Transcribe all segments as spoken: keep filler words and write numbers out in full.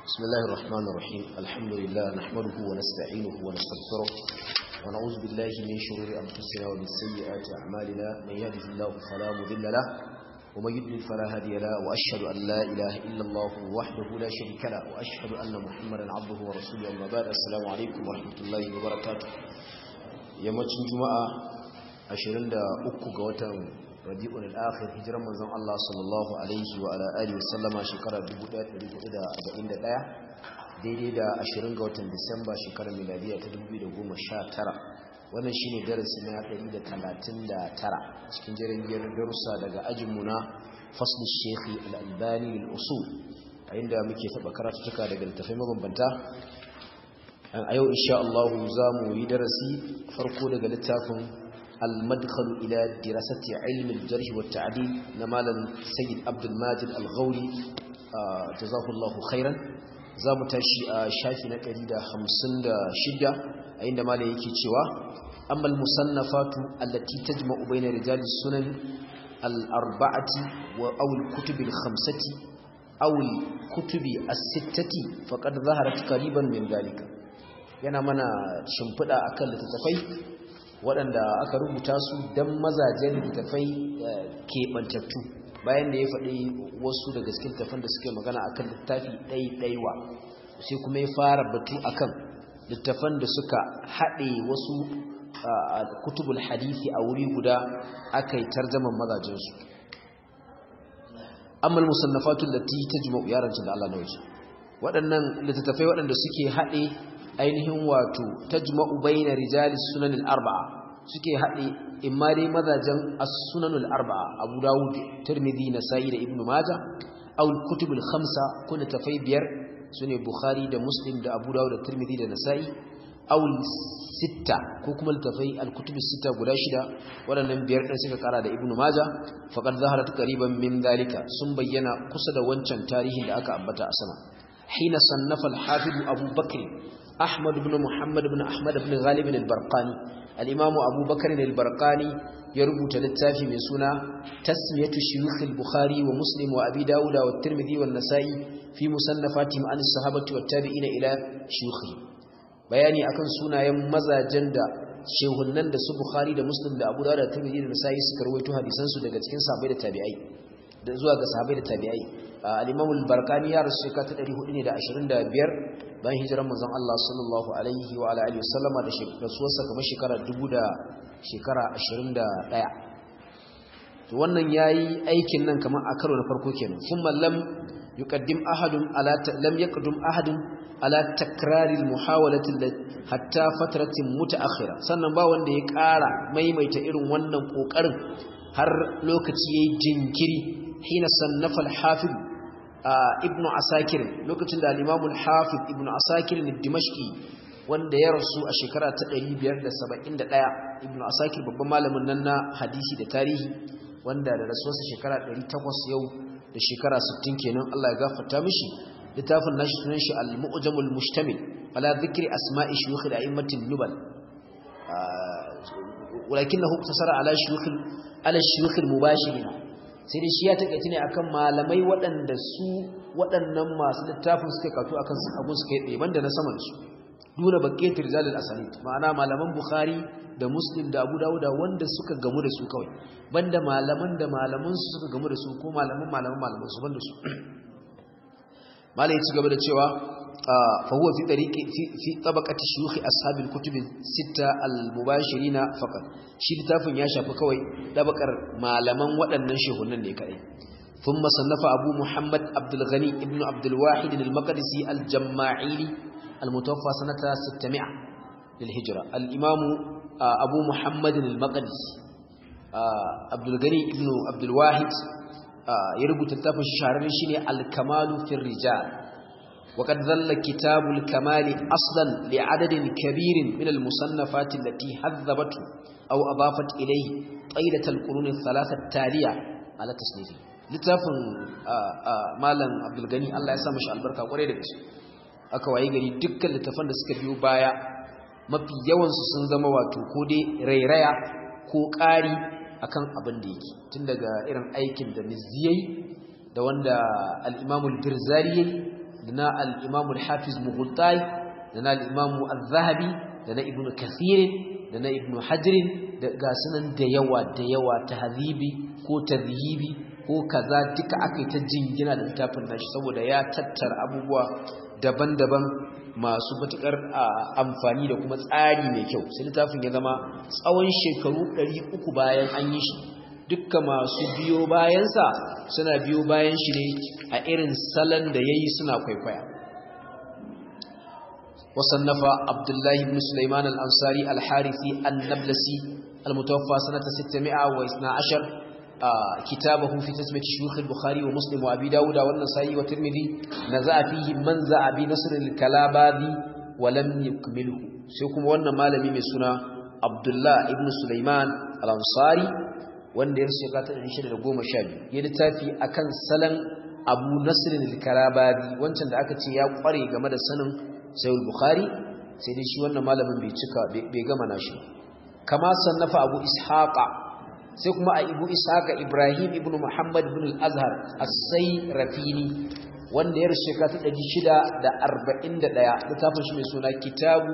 بسم الله الرحمن الرحيم الحمد لله نحمده ونستعينه ونستغفره ونعوذ بالله من شرور أنفسنا ومن سيئات أعمالنا من يهده الله فلا مضل له ومن يضلل فلا هادي له وأشهد أن لا إله إلا الله وحده لا شريك له وأشهد أن محمدا عبده ورسوله أما بعد السلام عليكم ورحمة الله وبركاته yammacin juma'a ashirin da uku ga watan rabi'ul akhir hijiran manzon Allah sallallahu alaihi wa ala alihi wa sallama shekarar dubu ɗaya da ɗari hudu da arba'in da ɗaya daidai da ashirin ga watan disamba shekarar miladiya ta dubu biyu da goma sha tara wannan shine darasi na ɗari da talatin da tara cikin jerin darussa daga ajin mu na fasl al-sheikh al-albani lil-usul a inda muke taba karatuka daga littafai mabambanta a yau insha Allah za mu yi darasi farko daga littafin al-madkhal ila dirasati ilm al-jarh wa at-ta'dil na malam Sayyid Abdul Majid Al-Ghawri jazakallahu khairan za mu tashi a shafi na ɗari da hamsin da shida a inda malam yake cewa amma al-musannafatu allati tajma'u bayna rijal as-sunan al-arba'ati wa aw al-kutub al-khamsati aw al-kutub as-sittati faqad zaharat qariban min dhalika yana mana shimfiɗa akan littattafai waɗanda aka rubuta su don mazajen littattafai keɓantattu bayan da ya faɗi wasu daga cikin littattafan da suke magana akan littafi ɗaiɗaiwa sai kuma ya fara batu akan littattafan da suka haɗe wasu kutubul hadisi a wuri guda aka yi tarjaman mazajensu amma musannafatu lati tajma'u yarancin da Allah na waje waɗannan littattafai waɗanda suke haɗe ainihin wato tajma'u bayna rijalis sunan al-arba'a suke haɗe imma dai mazajen as-sunan al-arba'a Abu Dawud, Tirmidhi, Nasa'i da Ibn Majah aw al-kutub al-khamsa kun tafai biyar sune Bukhari da Muslim da Abu Dawud da Tirmidhi da Nasa'i aw sitta ko kuma tafai al-kutub as-sitta guda shida waɗannan biyar din suka kara da Ibn Majah faqad zaharat qariban min dalika sun bayyana kusa da wancan tarihin da aka ambata a sama hina sannafa al-hafiz Abu Bakr أحمد بن محمد بن أحمد بن غالب البرقاني الإمام أبو بكر البرقاني يربط للتافي من سنة تسمية شيوخ البخاري ومسلم وأبي داود والترمذي والنسائي في مصنفاتهم عن الصحابة والتابعين إلى شيوخهم بياني أكن سنة يمزى جند شيخنن دا سو بخاري دا مسلم دا أبو داود والترمذي والنسائي سكرويتو حديثان سو دا cikin sahabbai da tabi'ai da zuwa ga sahabbai da tabi'ai al-Imam al-Barqani ya rasu shekara ta ɗari hudu da ashirin da biyar bayan hijiran manzon Allah sallallahu alaihi wa ala alihi wasallama da rasuwarsa kamar shekara dubu da shekara ashirin da ɗaya to wannan yayi aikin nan kamar a karo na farko kenan thumma lam yuqaddim ahadun ala lam yaqdum ahadun ala takrar al-muhawalati hatta fatratin mutaakhira sannan ba wanda ya ƙara maimaita irin wannan kokarin har lokaci yayi jinkiri hina sannafa al-hafiz ibn asakir lokacin da al-imam al-hafiz ibn asakir al-dimashqi wanda ya rasu a shekara ta ɗari biyar da saba'in da ɗaya ibn asakir babban malamin nan na hadisi da tarihi wanda da rasuwarsa shekara ɗari takwas yau da shekara sittin kenan Allah ya gafarta mishi littafin nashi sunan shi al-mu'jamul mushtamil ala dhikri asma'i shuyukh al-a'immat an-nubal walakinahu iktasara ala shuyukh ala shuyukh al-mubashirin sai dai shi ya takaice ne akan malamai waɗanda su waɗannan masu littafin suka kato akan su abun suka yi tsaye banda na saman su duna baqiyatir rijalul asanid ma'ana malaman bukhari da muslim da abu dawud wanda suka gamu da su kawai banda malaman da malaman su suka gamu da su ko malaman malaman malaman su banda su malai ya ci gaba da cewa fa huwa fi tariqi fi fi tabaqati shuyukh ashabil kutub sita al mubashirin faqat shi littafin ya shafi kawai tabakar malaman waɗannan shehunan ne kadai thumma sannafa abu muhammad abdul ghani ibn abdul wahid al maqdisi al jama'ili al mutawaffa sanata sittamia lil hijra al imam abu muhammad al maqdisi abdul ghani ibn abdul wahid ya rubuta littafin shahararren shine al kamalu fi rijal وقد ظل كتاب الكمال أصلا لعدد كبير من المصنفات التي حذبته أو أضافت إليه طيلة القرون الثلاثة التالية على تصنيفه littafin malam Abdul Gani Allah ya sa mashi albarka kwarai da gaske aka waye gari dukkan littafan da suka biyo baya mafi yawan su sun zama wato ko dai rairaya ko ƙari akan abin da yake tun daga irin aikin da Mizzi da wanda al-Imam al-Birzali da na al-Imam al-Hafiz Mughtai da na al-Imam al-Zahabi da na Ibn Kathir da na Ibn Hajar da gasunan da yawa da yawa tahzibi ko tadhibi ko kaza duka akai ta jingina da littafin nashi saboda ya tattara abubuwa daban-daban masu matukar amfani da kuma tsari mai kyau sai littafin ya zama tsawon shekaru ɗari uku bayan an yi shi dukkan masu biyo bayansa suna biyo bayan shi ne a irin salon da yayi suna kwaikwaya wasannafa Abdullahi ibn Sulaiman al-Ansari al-Harithi an-Nablasi al-mutawaffa sanata sittamia wa isna ashar كتابه في تسمية شيوخ البخاري ومسلم وأبي داود والنسائي والترمذي نزع فيه من زع بنصر الكلاباذي ولم يكمله سيكون وانا مالمي من سنة عبد الله ابن سليمان الأنصاري wanda ya rasu ya kata ɗari shida da goma sha biyu ya littafi akan salon Abu Nasr al-Karabazi wancan da aka ce ya kware game da sanin Sahih Bukhari sai dai shi wannan malamin bai cika bai gama nashi kama sannafa Abu Ishaqa sai kuma a Abu Ishaqa Ibrahim ibn Muhammad ibn al-Azhar as-Sayrafini wanda ya rasu ya kata ɗari shida da arba'in da ɗaya littafin shi mai suna Kitabu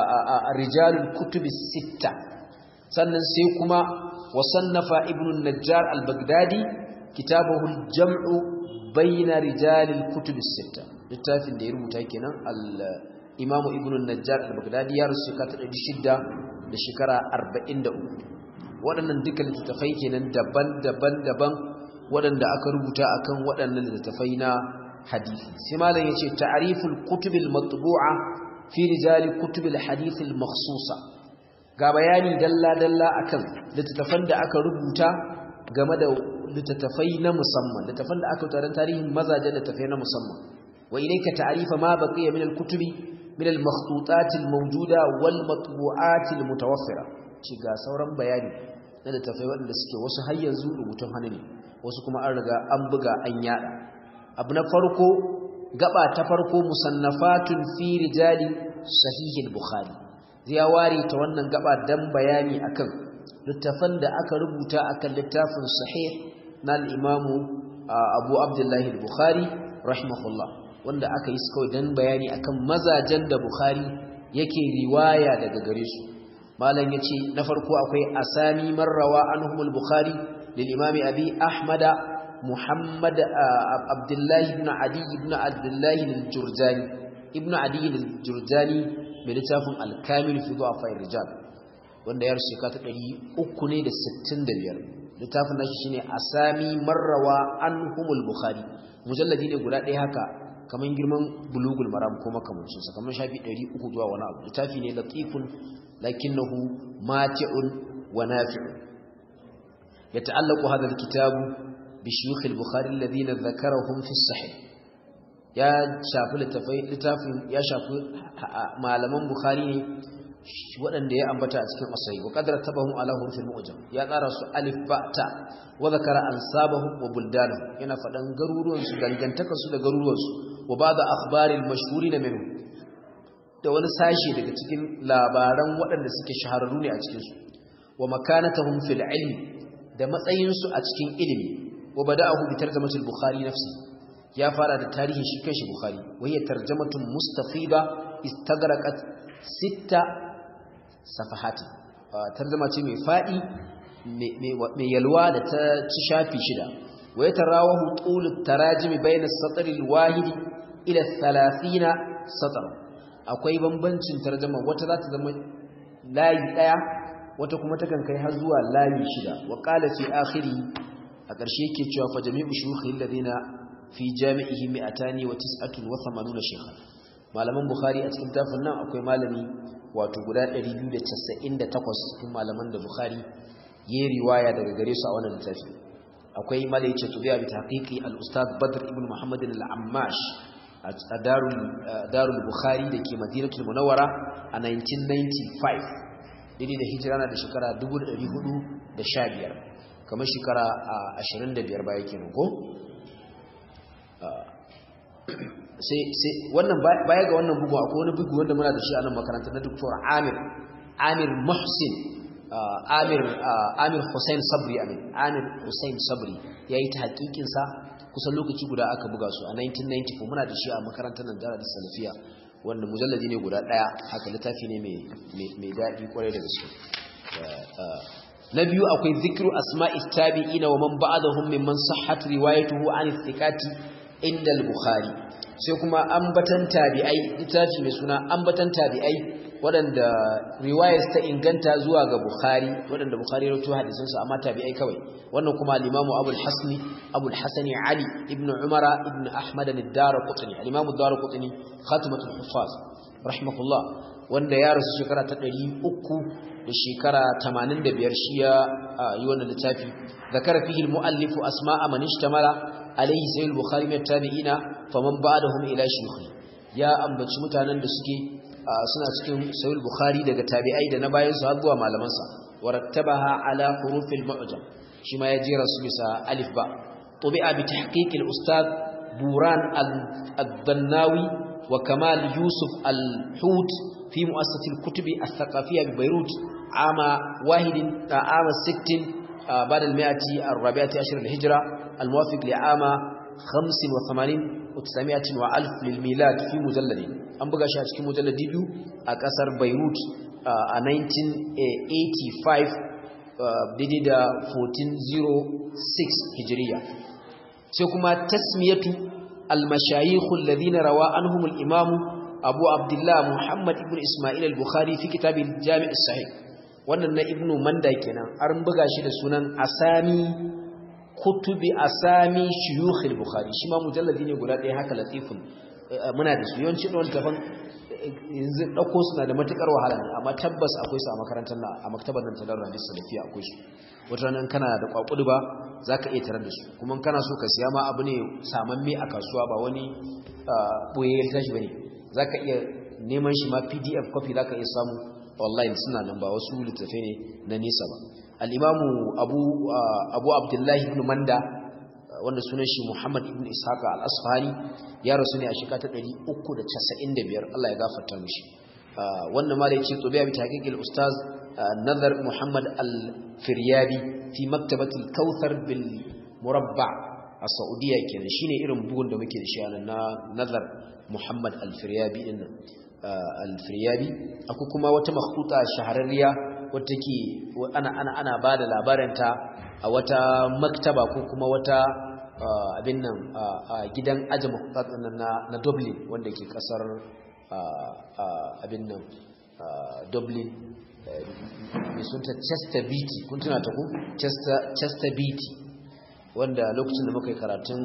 Rijalul Kutubis Sitta sannan sai kuma وصنف ابن النجار البغدادي كتابه الجمع بين رجال الكتب الستة littafin da ya rubuta kenan al-Imam Ibn an-Najjar al-Baghdadi ya rusu ka ta shida da shekara arba'in da uku waɗannan duka littafai kenan daban-daban daban waɗanda aka rubuta akan waɗannan littafai na hadisi sai malam yace ta'riful kutubil matbu'a fi rijal kutubil hadith al-makhsusa ga bayani dalla-dalla akan littattafan da aka rubuta game da littattafai na musamman littattafan da aka tarin tarihin mazajen littattafai na musamman wa ilayka ta'rifa ma baqiya min al-kutubi min al-makhtutat al-mawjuda wal matbu'at al-mutawaffira ci ga sauran bayani na littattafai wanda suke wasu har yanzu rubutun hannu ne wasu kuma an riga an buga an yada abu na farko gaba ta farko musannafatun fi rijali sahih al-bukhari ya ware ta wannan gaba dan bayani akan littafan da aka rubuta akan littafin sahih na al-Imam Abu Abdullah al-Bukhari rahimahullah wanda aka yi kawai dan bayani akan mazajen da Bukhari yake riwaya daga gare su malam yace na farko akwai asami marrawa anhum al-Bukhari lil Imam Abi Ahmad Muhammad Abdullah ibn Adi ibn Abdullah al-Jurjani ibn Adi al-Jurjani mai littafin al-Kamil fi Du'afa ar-Rijal wanda ya rushe ka ta ɗari uku ne da sittin da biyar littafin nashi shine asami marrawa anhumul Bukhari mujalladi ne guda ɗaya haka kaman girman bulugul maram ko makamancin sa kaman shafi ɗari uku zuwa wani abu littafi ne latifun lakinnahu mati'un wa nafi'un yata'allaqu hadha al-kitabu bi shuyukh al-Bukhari alladhina dhakarahum fi as-sahih ya shafi littafin ya shafi malaman Bukhari ne waɗanda ya ambata a cikin as-sahih wa qadara tabahum ala hurufil mu'jam ya tsara su alif ba ta wa zakara ansabahum wa buldanahum yana fadan garuruwan su dangantaka su da garuruwan su wa ba'da akhbaril mashhurin minhu da wani sashi daga cikin labaran waɗanda suke shahararru ne a cikin su wa makanatahum fil ilmi da matsayin su a cikin ilimi wa bada'ahu bi tarjamatil Bukhari nafsi ya fara da tarihin shi kanshi Bukhari wayya tarjamatun mustafiba istagraqat sita safahati tarjuma ce mai fadi mai yalwa da ta ci shafi shida wayya tarawahu tulut tarajimi bayna as-satr al-wahid ila thalathين satr akwai bambancin tarjuma wata za ta zama layi daya wata kuma ta kan kai har zuwa layi shida wa qala fi akhiri a ƙarshe yake cewa fa jami'u shuyukhi alladhina fi jami'ihi mi'atani wa tis'atun wa thamanuna shaykhan malaman Bukhari a cikin tafin nan akwai malami wato guda ɗari biyu da casa'in da takwas cikin malaman da Bukhari yayi riwaya daga gare su a wannan littafi akwai malai ce tubiya bi tahqiqi al-ustad Badr ibn Muhammad al-Ammash a darul darul Bukhari dake Madinatul Munawwara a nineteen ninety-five dai da hijira na da shekara dubu da ɗari hudu da sha biyar kamar shekara ashirin da biyar baya kenan ko sai sai wannan baya ga wannan bugu akwai wani bugu wanda muna da shi a nan makaranta na Dr. Amir Amir Muhsin Amir Amir Hussein Sabri Amin Amir Hussein Sabri yayi ta hakikin sa kusan lokaci guda aka buga su a nineteen ninety-four muna da shi a makarantar nan Darul Salafiya wanda mujalladi ne guda daya haka littafi ne mai mai dadi kwarai da gaske na biyu akwai zikru asma'it tabi'ina wa man ba'dahum mimman sahhat riwayatuhu an thiqati inda al-bukhari sai kuma ambatan tabi'ai littafi mai suna ambatan tabi'ai waɗanda riwayar ta inganta zuwa ga Bukhari waɗanda Bukhari ya rawaito hadisan su amma tabi'ai kawai wannan kuma al-Imam Abu al-Hasni Abu al-Hasan Ali ibn Umar ibn Ahmad ad-Darqutni al-Imam ad-Darqutni khatimatul huffaz rahimahullah wanda ya rasu shekara ta ɗari uku da shekara tamanin da biyar shi ya yi wannan littafi zakara fihi al-muallif asma'a man ishtamala alayhi sayyid al-Bukhari min tabi'ina faman ba'dahum ila shuyukhi ya ambaci mutanen da suke suna cikin sahih bukhari daga tabi'ai da na bayan su har zuwa malaman sa warattabaha ala hurufil mu'jam shi ma ya jera su bisa alif ba tubi'a bi tahqiq al-ustad buran al-bannawi wa kamal yusuf al-hut fi mu'assasat al-kutub al-thaqafiyya bi beirut ama wahid ama sittin بعد المئة الرابعة عشر الهجرة الموافق لعام خمس وثمانين وتسعمائة وألف للميلاد في مجلد an buga shi a cikin mujalladi biyu a kasar Beirut a nineteen eighty-five daidai da fourteen oh six hijriya sai kuma tasmiyatu al-mashayikh alladhina rawa anhum al-imam Abu Abdullah Muhammad ibn Isma'il al-Bukhari fi kitab al-Jami' as-Sahih wannan na Ibn Manda kenan an buga shi da sunan asami kutubi asami shuyukh al-Bukhari shi ma mujalladi ne guda ɗaya haka latifun muna da su yawanci don tafan yanzu dauko suna da matukar wahala ne amma tabbas akwai su a makarantar na a maktabar nan ta Darul Hadith Salafiya akwai su wata nan kana da kwakudu ba zaka iya tarar da su kuma kana so ka siya ma abu ne samamme a kasuwa ba wani boye tashi bane zaka iya neman shi ma P D F copy zaka iya samu online suna nan ba wasu littafai ne na nisa ba al-Imamu Abu Abu Abdullah ibn Manda wanda sunan shi Muhammad ibn Ishaq al-Asfahani ya rasu ne a shekara ta ɗari uku da casa'in da biyar Allah ya gafarta mishi wannan ma da yake tubiya bi tahqiqil ustaz Nazar Muhammad al-Firyabi fi maktabat al-Kauthar bil Murabba a Saudiya kenan shine irin bugun da muke da shi na Nazar Muhammad al-Firyabi din al-Firyabi akwai kuma wata makhtuta shahararriya wacce take ana ana ana bada labaranta a wata maktaba ko kuma wata abin nan a gidan aje makhtutat na na Dublin wanda ke kasar abin nan Dublin mai sunta Chester Beatty kun tuna ta ku Chester Chester Beatty wanda lokacin da muka yi karatun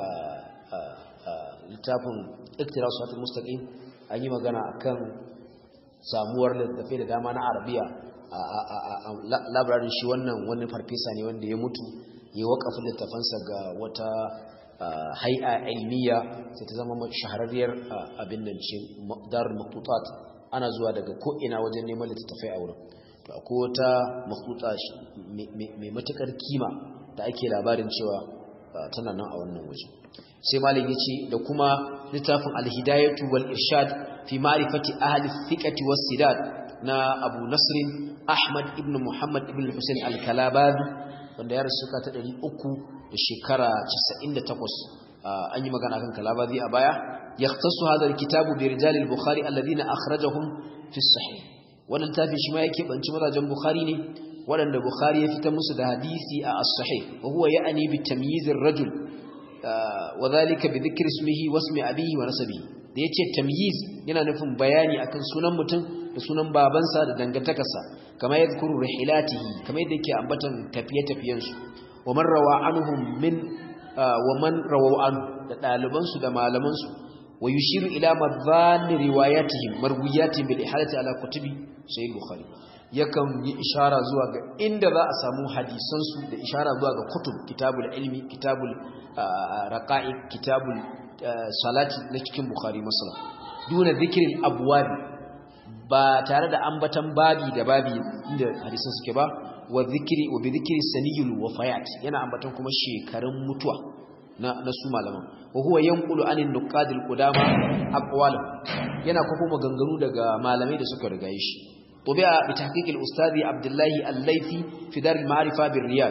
littafin Iqtira Siratal Mustaqim an yi magana akan samuwar littattafai da dama na Arabiya a labarin shi wannan wani farfesa ne wanda ya mutu ya waƙafin littafansa ga wata hay'a ilmiya sai ta zama shahararriyar abin nan ce darul maqtutat ana zuwa daga ko ina wajen neman littattafai a wurin to akwai wata maqtuta mai matukar kima da ake labarin cewa tana nan a wannan waje sai malam yace da kuma littafin al-hidayatu wal irshad fi ma'rifati ahli thiqati was sidad na Abu Nasr Ahmad ibn Muhammad ibn Hussein al-Kalabazi wanda ya rasu ka ta ɗari uku da shekara casa'in da takwas an yi magana kan Kalabazi a baya yahtassu hadha al-kitabu bi rijal al-Bukhari alladhina akhrajahum fi as-sahih wannan tafi shi ma yake banci mazajen Bukhari ne waɗanda Bukhari ya fitar musu da hadisi a as-sahih wa huwa ya'ni bi tamyiz ar-rajul wa dhalika bi dhikri ismihi wa ismi abihi wa nasabihi da yace tamyiz yana nufin bayani akan sunan mutum da sunan babansa da dangantakarsa kamar yadhkuru rihilatihi kamar yadda yake ambatan tafiye-tafiyen su wa man rawa anhum min wa man rawa an da daliban su da malaman su wa yushiru ila madhan riwayatihim marwiyatihim bil ihalati ala kutubi sahih bukhari yakan yi ishara zuwa ga inda za a samu hadisan su da ishara zuwa ga kutub kitabul ilmi kitabul raqa'iq kitabul salati na cikin bukhari masala duna zikril abwab ba tare da ambatan babi da babi inda hadisan suke ba wa zikri wa bi zikri saniyul wafayat yana ambatan kuma shekarun mutuwa na na su malaman wa huwa yanqulu anin nuqadil qudama aqwalu yana kuma maganganu daga malamai da suka riga shi tubi'a bi tahqiqil ustadi abdullahi al-laythi fi dar al-ma'rifa bir riyad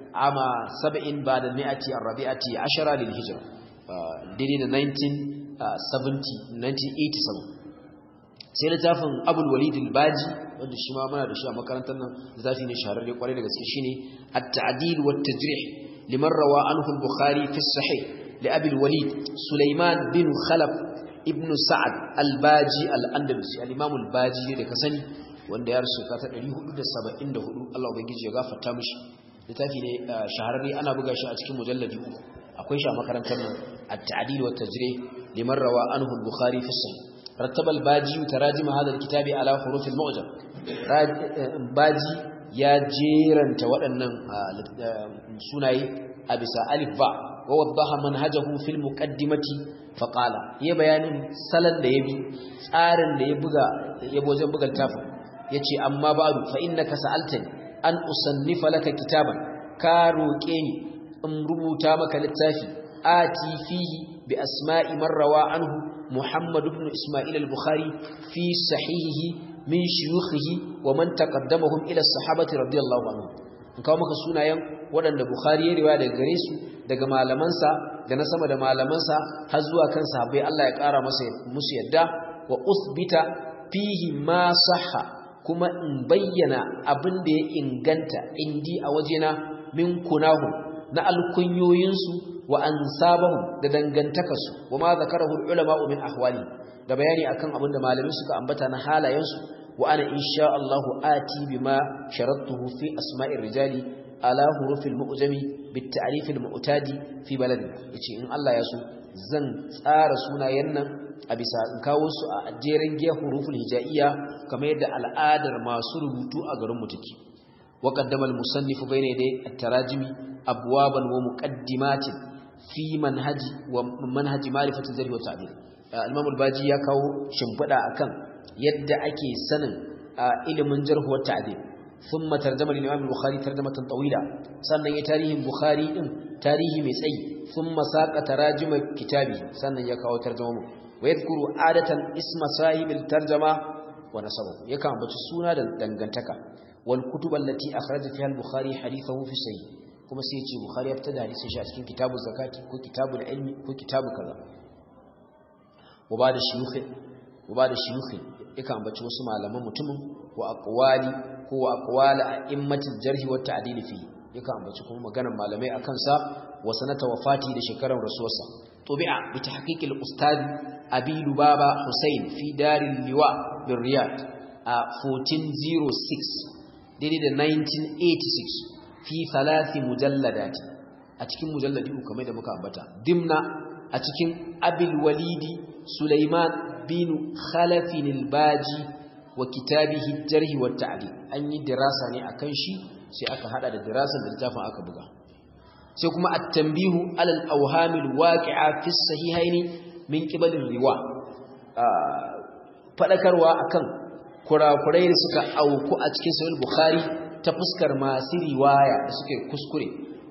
ama sab'in ba'da al-mi'ati ar-rabi'ati ashara lil hijra daidai da nineteen seventy nineteen eighty-seven sai littafin Abul Walid al-Baji wanda shi ma muna da shi a makarantar nan littafi ne shahararre kwarai da gaske shine at-ta'dil wa at-tajrih liman rawa anhu al-Bukhari fi as-sahih li Abi al-Walid Sulaiman bin Khalaf ibn Sa'ad al-Baji al-Andalusi al-Imam al-Baji da ka sani wanda ya rasu ta ɗari hudu da saba'in da hudu Allah ubangiji ya gafarta mishi littafi ne shahararre ana buga shi a cikin mujalladi uku akwai shi a makarantar nan at-ta'dil wa at-tajrih liman rawa anhu al-Bukhari fi as-sahih rattaba al-Baji tarajim hadha al-kitab ala huruf al-mu'jam Baji ya jeranta waɗannan sunaye a bisa alif ba wa waddaha manhajahu fil muqaddimati fa qala ya bayanin salan da yabi tsarin da ya buga ya wajen buga littafin yace amma ba'du fa innaka sa'altani an usannifa laka kitaban ka roke ni in rubuta maka littafi ati fihi bi asma'i man rawa anhu Muhammad ibn Isma'il al-Bukhari fi sahihihi min shuyukhihi wa man taqaddamahum ila as-sahabati radiyallahu anhum in kawo maka sunayen waɗanda Bukhari ya riwaya daga gare su daga malamansa da na sama da malamansa har zuwa kan sahabbai Allah ya ƙara masa musu yadda wa uthbita fihi ma sahha kuma in bayyana abin da ya inganta indi a wajena min kunahu na alkunyoyinsu wa ansabahum da dangantakarsu wa ma zakarahu ulama min ahwali da bayani akan abin da malamai suka ambata na halayensu wa ana insha Allah ati bima sharattuhu fi asma'ir rijali ala hurufil mu'jami bit ta'rif al mu'tadi fi baladina yace in Allah ya so zan tsara sunayen nan a bisa in kawo su a jerin giya huruful hijaiya kamar yadda al'adar masu rubutu a garin mu take wa qaddama al musannif bayna yaday at-tarajimi abwaban wa muqaddimatin fi manhaji wa manhaji ma'rifati zarh wa ta'dil al-imam al-baji ya kawo shimfida akan yadda ake sanin ilimin jarh wa ta'dil thumma tarjama al-imam al-bukhari tarjamatan tawila sannan ya tarihin bukhari din tarihi mai tsayi thumma saqa tarajima kitabi sannan ya kawo tarjuma mu wa yadhkuru adatan isma sahib al-tarjama wa nasabahu yakan ambaci suna da dangantaka wal kutub allati akhraja fiha al-bukhari hadithahu fi sahih kuma sai ya ce bukhari ya fitar da hadisin shi a cikin kitabul zakati ko kitabul ilmi ko kitabu kaza wa ba da shuyukh wa ba da shuyukh yakan ambaci wasu malaman mutumin wa aqwali ko wa aqwala a'immatil jarh wa ta'dil fi yakan ambaci kuma maganar malamai akan sa wa sanata wafati da shekarar rasuwarsa tubi'a bi tahqiqil ustad abi lubaba husain fi daril liwa bir riyad a fourteen oh six daidai da nineteen eighty-six fi thalathi mujalladat a cikin mujalladi uku kamar da muka ambata dimna a cikin abil walidi sulaiman bin khalafin al-baji wa kitabihi jarh wa ta'dil an yi dirasa ne akan shi sai aka hada da dirasar da littafin aka buga sai kuma at-tanbihu ala al-awham al-waqi'a fi as-sahihayn min qibal ar-riwa fadakarwa akan kurakurai da suka auku a cikin sahih bukhari ta fuskar masu riwaya da suke kuskure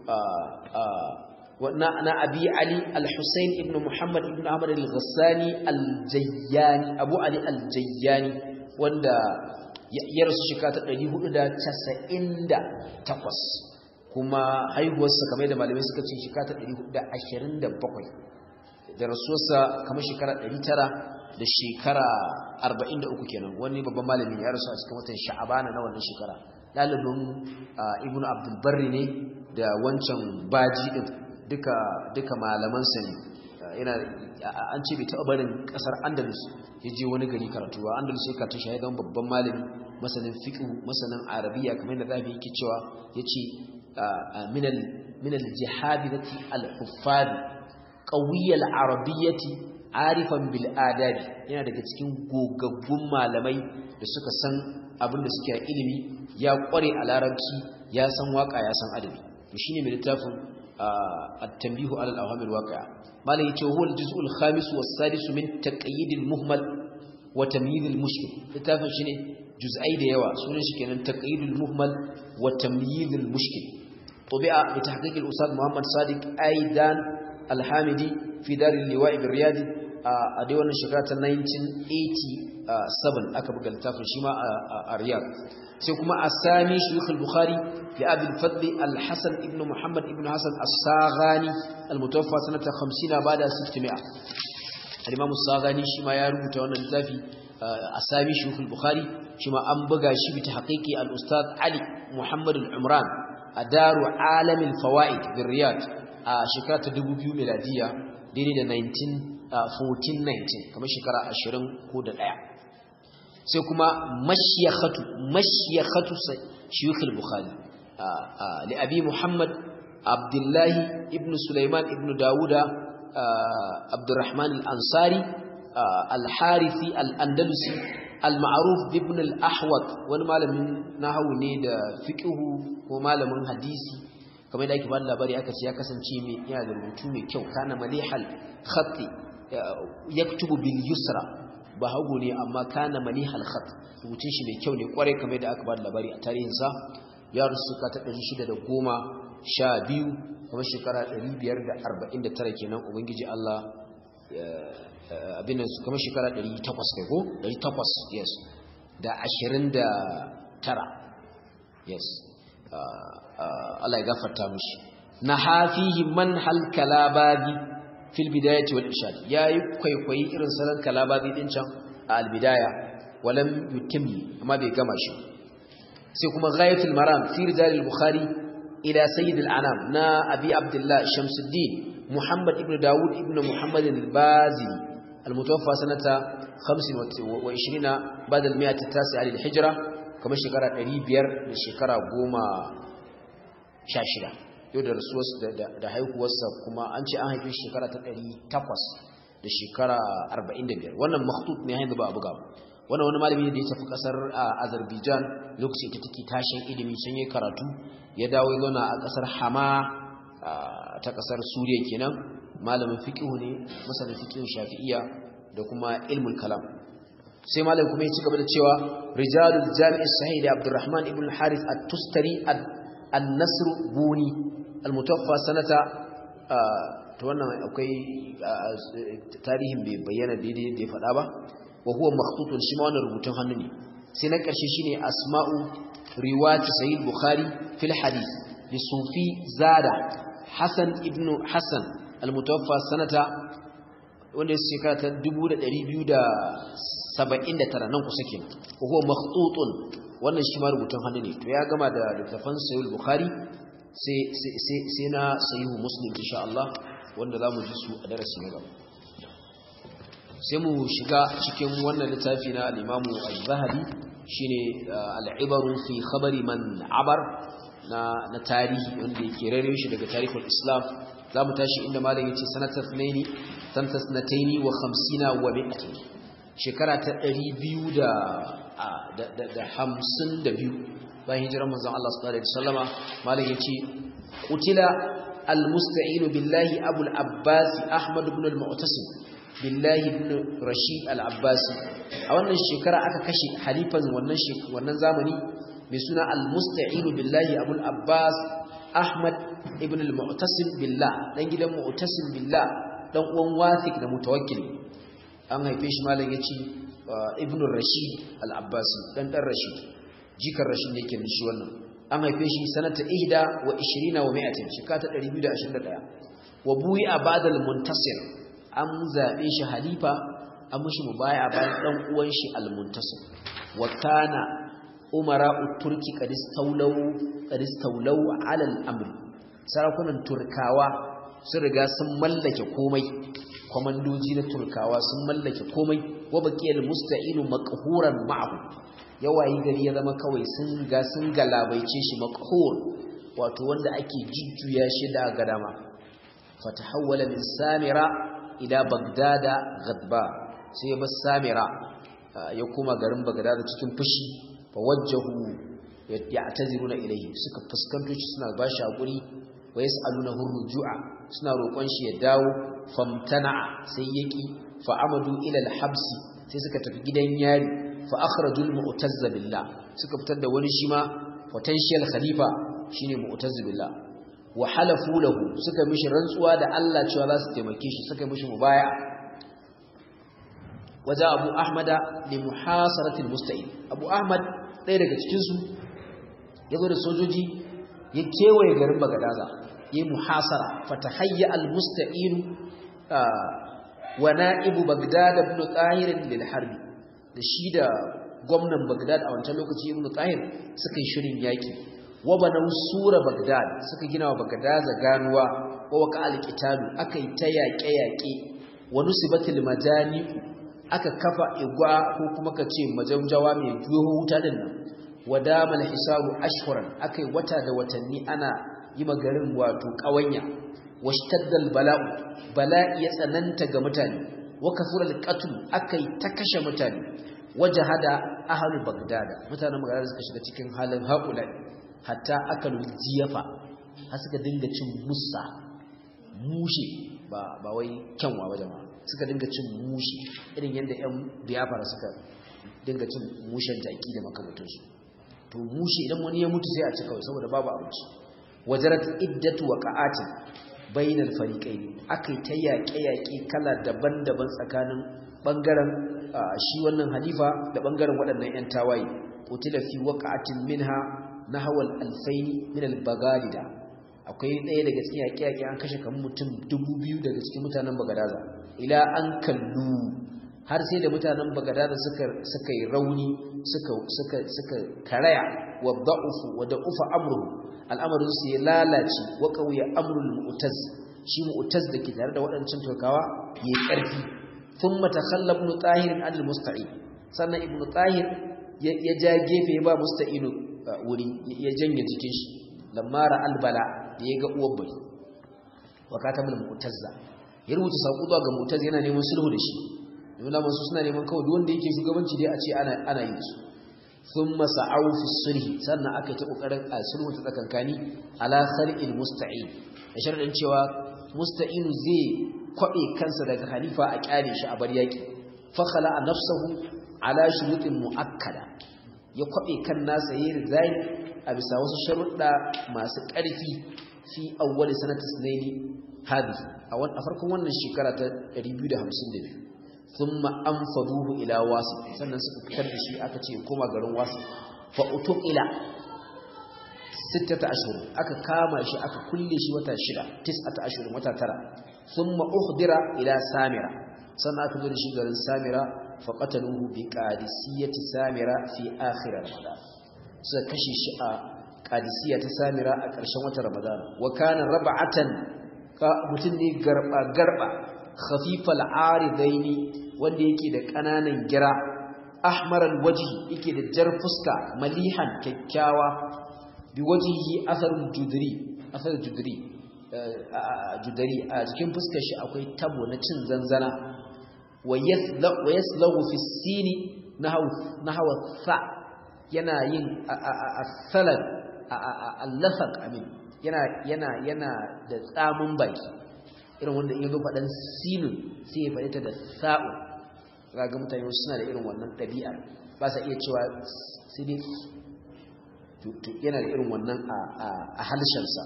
na abi ali al-husayn ibn muhammad ibn ahmad al-ghassani al-jayyani abu ali al-jayyani wanda ya rasu shekara ta ɗari hudu da casa'in da takwas kuma haihuwarsa kamar da malamai suka ce shekara ta ɗari hudu da ashirin da bakwai da rasuwarsa kamar shekara ɗari tara da shekara arba'in da uku kenan wani babban malami ya rasu a cikin watan sha'abana na wannan shekara ɗalibin ibn abdulbarri ne da wancan baji ɗin duka duka malamansa ne yana an ce bai taɓa barin ƙasar andalus ya je wani gari karatu ba andalus ya karatu shahidan babban malami masanin fiqh masanin arabiya kamar yadda zabi yake cewa yace minal minal jihadati al-huffaz qawiy al-arabiyyati arifan bil adabi yana daga cikin gogaggun malamai da suka san abin da suke ilimi ya kware a larabci ya san waka ya san adabi to shine mai littafin at-tanbihu ala al-awham al-waqi'a malai yace huwa al-juz'u al-khamis was-sadis min taqyid al-muhmal wa tamyiz al-mushkil littafin shine juz'ai da yawa sunan shi kenan taqyid al-muhmal wa tamyiz al-mushkil tubi'a bi tahqiq al-ustad Muhammad Sadiq Aidan al-Hamidi fi dar al-liwa' bi Riyadh a dai wannan shekara ta nineteen eighty-seven aka buga littafin shi ma a Riyadh. sai kuma asami shuyukh al-Bukhari li Abi al-Fadl al-Hasan ibn Muhammad ibn Hasan as-Saghani al-mutawaffa sanata khamsina ba'da sittimia. al-Imam as-Saghani shi ma ya rubuta wannan littafi asami shuyukh al-Bukhari shi ma an buga shi bi tahqiqi al-Ustad Ali Muhammad al-Umran a Daru Alam al-Fawaid bi Riyadh a shekara ta dubu biyu miladiya daidai da fourteen nineteen kamar shekara ashirin ko da ɗaya. sai kuma mashiyakhatu mashiyakhatu shuyukh al-Bukhari li Abi Muhammad Abdullah ibn Sulaiman ibn Dawuda Abdurrahman al-Ansari al-Harithi al-Andalusi al-ma'ruf ibn al-Ahwat wani malamin nahwu ne da fiqhu ko malamin hadisi kamar da ake ba labari aka ce ya kasance mai yana da rubutu mai kyau kana malihal khatti yaktubu bil yusra ba hagu ne amma kana malihal khat rubutun shi mai kyau ne kwarai kamar da aka ba labari a tarihin sa ya rusu ka ta ɗari shida da goma sha biyu kuma shekara ɗari biyar da arba'in da tara kenan ubangiji Allah abin su kuma shekara ɗari takwas kai ko ɗari takwas yes da ashirin da tara yes Allah ya gafarta mishi na hafihi man hal kalababi fil bidayati wal irshad yayi kwaikwayi irin salon kalababi din can a al bidaya walam yutim amma bai gama shi sai kuma ghayatul maram fi rijal al bukhari ila sayyid al anam na abi abdullah shamsuddin muhammad ibn daud ibn muhammad al bazi al mutawaffa sanata khamsin wa ishirina ba'da al mi'ati at-tasi'a lil hijra kamar shekara ɗari biyar da shekara goma sha shida yau da rasuwarsa da haihuwarsa kuma an ce an haife shekara ta ɗari takwas da shekara arba'in da biyar wannan makhtut ne hanyar ba a buga wannan wani malami ne da ya tafi kasar Azerbaijan lokaci ita take tashin ilimi can yayi karatu ya dawo ya zauna a kasar Hama ta kasar Suriya kenan malamin fiqh ne masanin fiqh Shafi'iyya da kuma ilmul kalam sai malam kuma ya ci gaba da cewa rijalul jami' sahih da Abdurrahman ibn al-Harith at-Tustari an-Nasr Buni al-mutawaffa sanata to wannan akwai tarihin bai bayyana daidai da ya faɗa ba wa huwa makhtutun shi ma wannan rubutun hannu ne sai na ƙarshe shine asma'u riwayat sahih Bukhari fil hadith li Sufi Zada Hasan ibn Hasan al-mutawaffa sanata wanda ya shekara ta dubu da ɗari biyu da saba'in da tara nan kusa kenan ko huwa makhtutun wannan shi ma rubutun hannu ne to ya gama da littafan sahih Bukhari sai sai sai na sahih Muslim insha Allah wanda zamu ji su a darasi na gaba sai mu shiga cikin wannan littafi na al-Imam Az-Zahabi shine al-Ibaru fi khabari man abar na na tarihi wanda yake rare shi daga tarihul Islam zamu tashi inda malam yace sanata sunaini sanata sunataini wa khamsina wa mi'atin shekara ta ɗari biyu da da hamsin da biyu bayan hijirar manzon Allah sallallahu alaihi wasallama malam yace qutila al-musta'in billahi Abu al-Abbas Ahmad ibn al-Mu'tasim billahi ibn Rashid al-Abbasi a wannan shekara aka kashe halifan wannan wannan zamani mai suna al-musta'in billahi Abu al-Abbas Ahmad ibn al-Mu'tasim billah dan gidan Mu'tasim billah dan uwan Wathiq da Mutawakkil an haife shi malam yace ibn Rashid al-Abbasi dan dan Rashid jikar Rashid ne yake da shi wannan an haife shi sanata ihda wa ishirina wa mi'atin shekara ta ɗari biyu da ashirin da ɗaya wa buyi ba'da al-muntasir an zabe shi halifa an mushi mubaya bayan dan uwan shi al-muntasir wa kana umara'u turki qad istawlaw qad istawlaw 'ala al-amr sarakunan turkawa sun riga sun mallake komai komandoji na turkawa sun mallake komai wa baqiyal musta'inu maqhuran ma'ahu yawayi gari ya zama kawai sun ga sun galabaice shi maqhur wato wanda ake jujjuya shi da gadama fatahawwala min samira ila bagdada gadba sai ba samira ya kuma garin bagdada cikin fushi fa wajjahu ya'taziruna ilayhi suka fuskanto shi suna bashi hakuri wa yas'alunahu rujua suna roƙon shi ya dawo famtana sai yaki fa amadu ila al-habsi sai suka tafi gidan yari fa akhrajul mu'tazz billah suka fitar da wani shima potential khalifa shine mu'tazz billah wa halafu lahu suka mishi rantsuwa da Allah cewa za su taimake shi suka mishi mubaya waja Abu Ahmada li muhasarati al-musta'in Abu Ahmad ɗaya daga cikin su yazo da sojoji ya kewaye garin Bagadaza yi muhasara fatahayya al-musta'in wa na'ibu Baghdad ibn Tahir lil harb da shi da gwamnan Baghdad a wancan lokaci ibn Tahir suka yi shirin yaki wa banaw sura Baghdad suka gina wa Baghdad ganuwa wa waqa al-qitalu akai ta yaƙe yaƙe wa nusibatil majani aka kafa igwa ko kuma kace majaujawa mai juyo wuta din nan wadamal hisabu ashhuran akai wata da watanni ana yi magarin wato kawanya washtaddal bala'u bala'i ya tsananta ga mutane wa kafural qatl akai ta kashe mutane wajahada ahlul bagdad mutanen bagdad suka shiga cikin halin haƙula hatta akalu jiyafa har suka dinga cin musa mushe ba ba wai kyanwa ba jama'a suka dinga cin mushe irin yanda ƴan biyafara suka dinga cin mushen jaki da makamantansu to mushe idan wani ya mutu sai a ci kawai saboda babu abinci wajarat iddatu waqa'atin bainal fariqayn akai ta yaƙe-yaƙe kala daban-daban tsakanin bangaren shi wannan halifa da bangaren waɗannan ƴan tawaye qutila fi waqa'atin minha nahwa al-alfayn min al-bagalida akwai ɗaya daga cikin yaƙe-yaƙe an kashe kamar mutum dubu biyu daga cikin mutanen Bagadaza ila an kallu har sai da mutanen Bagadaza suka suka yi rauni suka suka suka karaya wa da'ufu wa da'ufa amru al'amarin su ya lalace wa qawiya amrul mu'taz shi mu'taz dake tare da waɗancan turkawa yayi ƙarfi thumma takhalla ibn tahir an al-musta'in sannan ibn tahir ya ja gefe ya ba musta'in wuri ya janye jikin shi lamma ra al-bala da ya ga uwar bai wa katamul mu'tazza ya rubuta sako zuwa ga mu'taz yana neman sulhu da shi domin da masu suna neman kawai duk wanda yake shugabanci dai a ce ana ana yin su thumma sa'u fi sulhi sannan aka ta kokarin a sulhu ta tsakankani ala khalqil musta'in da sharadin cewa musta'in zai kwabe kansa daga khalifa a kyale shi a bar yaki fa khala nafsuhu ala shurutin muakkada ya kwabe kan nasa yayin rizai a bisa wasu sharuɗa masu ƙarfi fi awwal sanati sunaini hadi a farkon wannan shekara ta ɗari biyu da hamsin da biyu thumma anfaduhu ila wasi sannan suka fitar da shi aka ce koma garin wasi fa utuqila sittata ashhur aka kama shi aka kulle shi wata shida tis'ata ashhur wata tara thumma uhdira ila samira sannan aka zo da shi garin samira fa qataluhu bi qadisiyati samira fi akhir ramadan suka kashe shi a qadisiya ta samira a ƙarshen watan ramadan wa kana rab'atan ka mutun ne garba garba khafifal aridaini wanda yake da kananan gira ahmaral wajhi yake da jar fuska malihan kyakkyawa bi wajhihi atharul judri athar judri judari a cikin fuskar shi akwai tabo na cin zanzana wa yaslahu fi sini nahwa nahwa sa yana yin as-salad al-lafaq amin yana yana yana da tsamin baki irin wanda in yazo fadan sinin sai ya fadi ta da sa'u kaga mutane suna da irin wannan dabi'a ba sa iya cewa sai dai to yana da irin wannan a halshen sa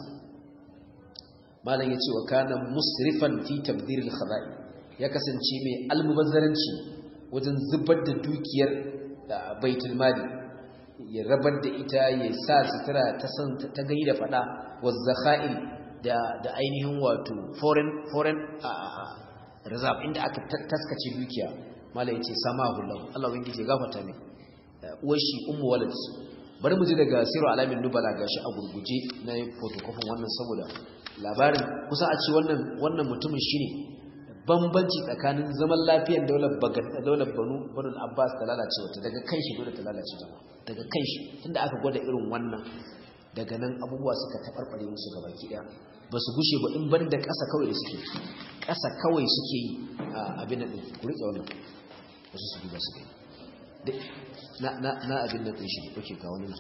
malam yace wa kana musrifan fi tabdhir al-khada'i ya kasance mai almubazzaranci wajen zubar da dukiyar baitul mali ya rabar da ita ya sa sutura ta san ta gani da fada wazakha'il da da ainihin wato foreign foreign reserve inda aka taskace dukiya malai yace samahu lahu Allah ubangiji gafarta mai uwar shi ummu walad bari mu ji daga siru alamin nubala gashi a gurguje na photocopy wannan saboda labarin kusa a ce wannan wannan mutumin shine bambanci tsakanin zaman lafiyar daular bagar daular banu banu abbas ta lalace wata daga kanshi dole ta lalace jama'a daga kanshi tunda aka gwada irin wannan daga nan abubuwa suka tabarbare musu gabaki daya ba su gushe ba in banda ƙasa kawai da suke ƙasa kawai suke yi abin da ku rike wannan wasu su duba su kai na na na abin da shi kuke ga wani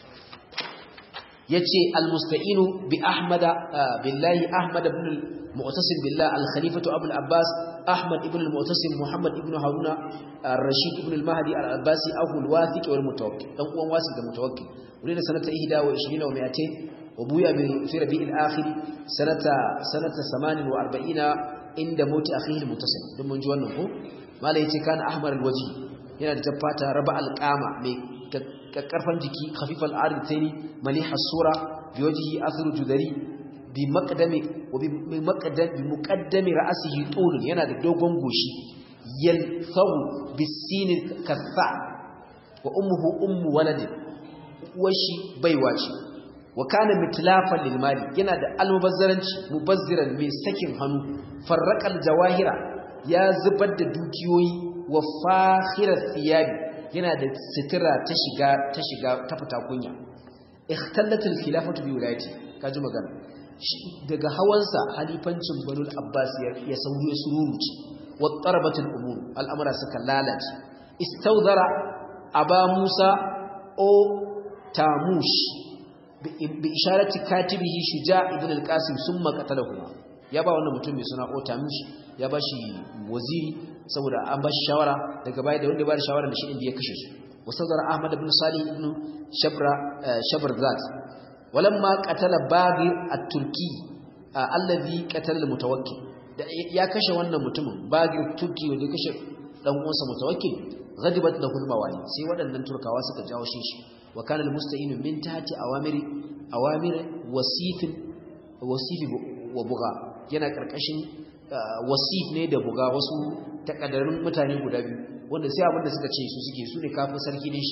yace al-musta'inu bi ahmada billahi ahmad ibn al-mu'tasim billah al-khalifatu abul abbas ahmad ibn al-mu'tasim muhammad ibn haruna ar-rashid ibn al-mahdi al-abbasi abu al-wathiq wal mutawakkil dan uwan wasi da mutawakkil wulina sanata ihda wa ishirina wa mi'atayn wa buya bi fi rabi' al-akhir sanata sanata thamanin wa arba'ina inda mauti akhihi al-muttasim dun mun ji wannan ko malai yace kana ahmar alwaji yana da tafata raba alqama mai kakkarfan jiki khafifal aritaini maliha sura bi wajhi athru judari bi maqdami wa bi maqdam bi muqaddami ra'sihi tul yana da dogon goshi yalfahu bisin katha wa ummuhu ummu walad washi baiwa ce wa kana mitlafan lil mali yana da almubazzaranci mubazziran mai sakin hannu farraqal jawahira ya zubar da dukiyoyi wa fakhirat thiyabi yana da sitira ta shiga ta shiga ta fita kunya ikhtalatul khilafatu bi wilayati kaji magana daga hawansa halifancin banul abbas ya sauri sururuci wa tarabatul umur al'amara suka lalace istawdara aba musa o tamush bi isharati katibihi shuja ibn al-qasim summa qatalahu ya ba wannan mutum mai suna o tamush ya bashi waziri saboda an bashi shawara daga baya da wanda ya bada shawara da shi inda ya kashe shi wasadara ahmad ibn salih ibn shabra shabrzat walamma qatala baghi at-turki alladhi qatala al-mutawakkil ya kashe wannan mutumin baghi turki wanda ya kashe dan uwansa mutawakkil ghadibat lahu al-mawali sai wadannan turkawa suka jawo shi wa kana al-musta'in min tahti awamiri awamir wasif wasif wa buga yana karkashin wasif ne da buga wasu takaddarin mutane guda biyu wanda sai abinda suka ce su suke su ne kafin sarki ne shi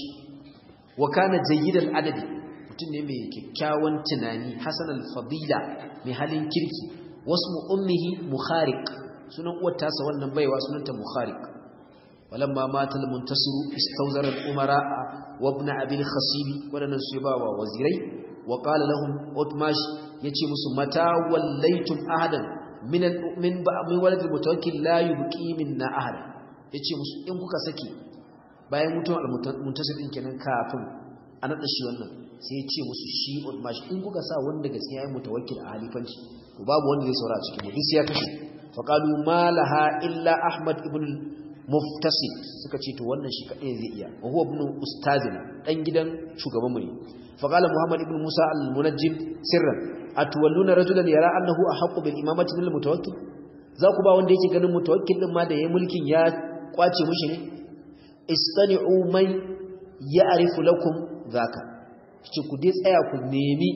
wa kana jayyidal adadi mutum ne mai kyakkyawan tunani hasan al-fadila mai halin kirki wasmu ummihi mukhariq sunan uwar tasa wannan baiwa sunanta mukhariq walamma matal muntasiru istawzara al-umara wa ibn abi al-khasib wadannan su ba wa wazirai wa qala lahum utmash yace musu mata wallaytum ahadan min min min walad al-mutawakkil la yubqi minna ahad yace musu in kuka saki bayan mutuwar al-muntasir din kenan kafin a nada shi wannan sai yace musu shi utmash in kuka sa wanda gaskiya yayin mutawakkil a halifanci to babu wanda zai saura a cikin mu duk sai ya kashe fa qalu ma laha illa ahmad ibn muftasid suka ce to wannan shi kadai zai iya wa huwa ibn ustazina dan gidan shugaban mu ne fa qala muhammad ibn musa al-munajjim sirran atwalluna rajulan yara annahu ahqqu bil imamati min al-mutawakkil za ku ba wanda yake ganin mutawakkil din ma da yayin mulkin ya kwace mushi ne istani'u man ya'rifu lakum zaka ce ku dai tsaya ku nemi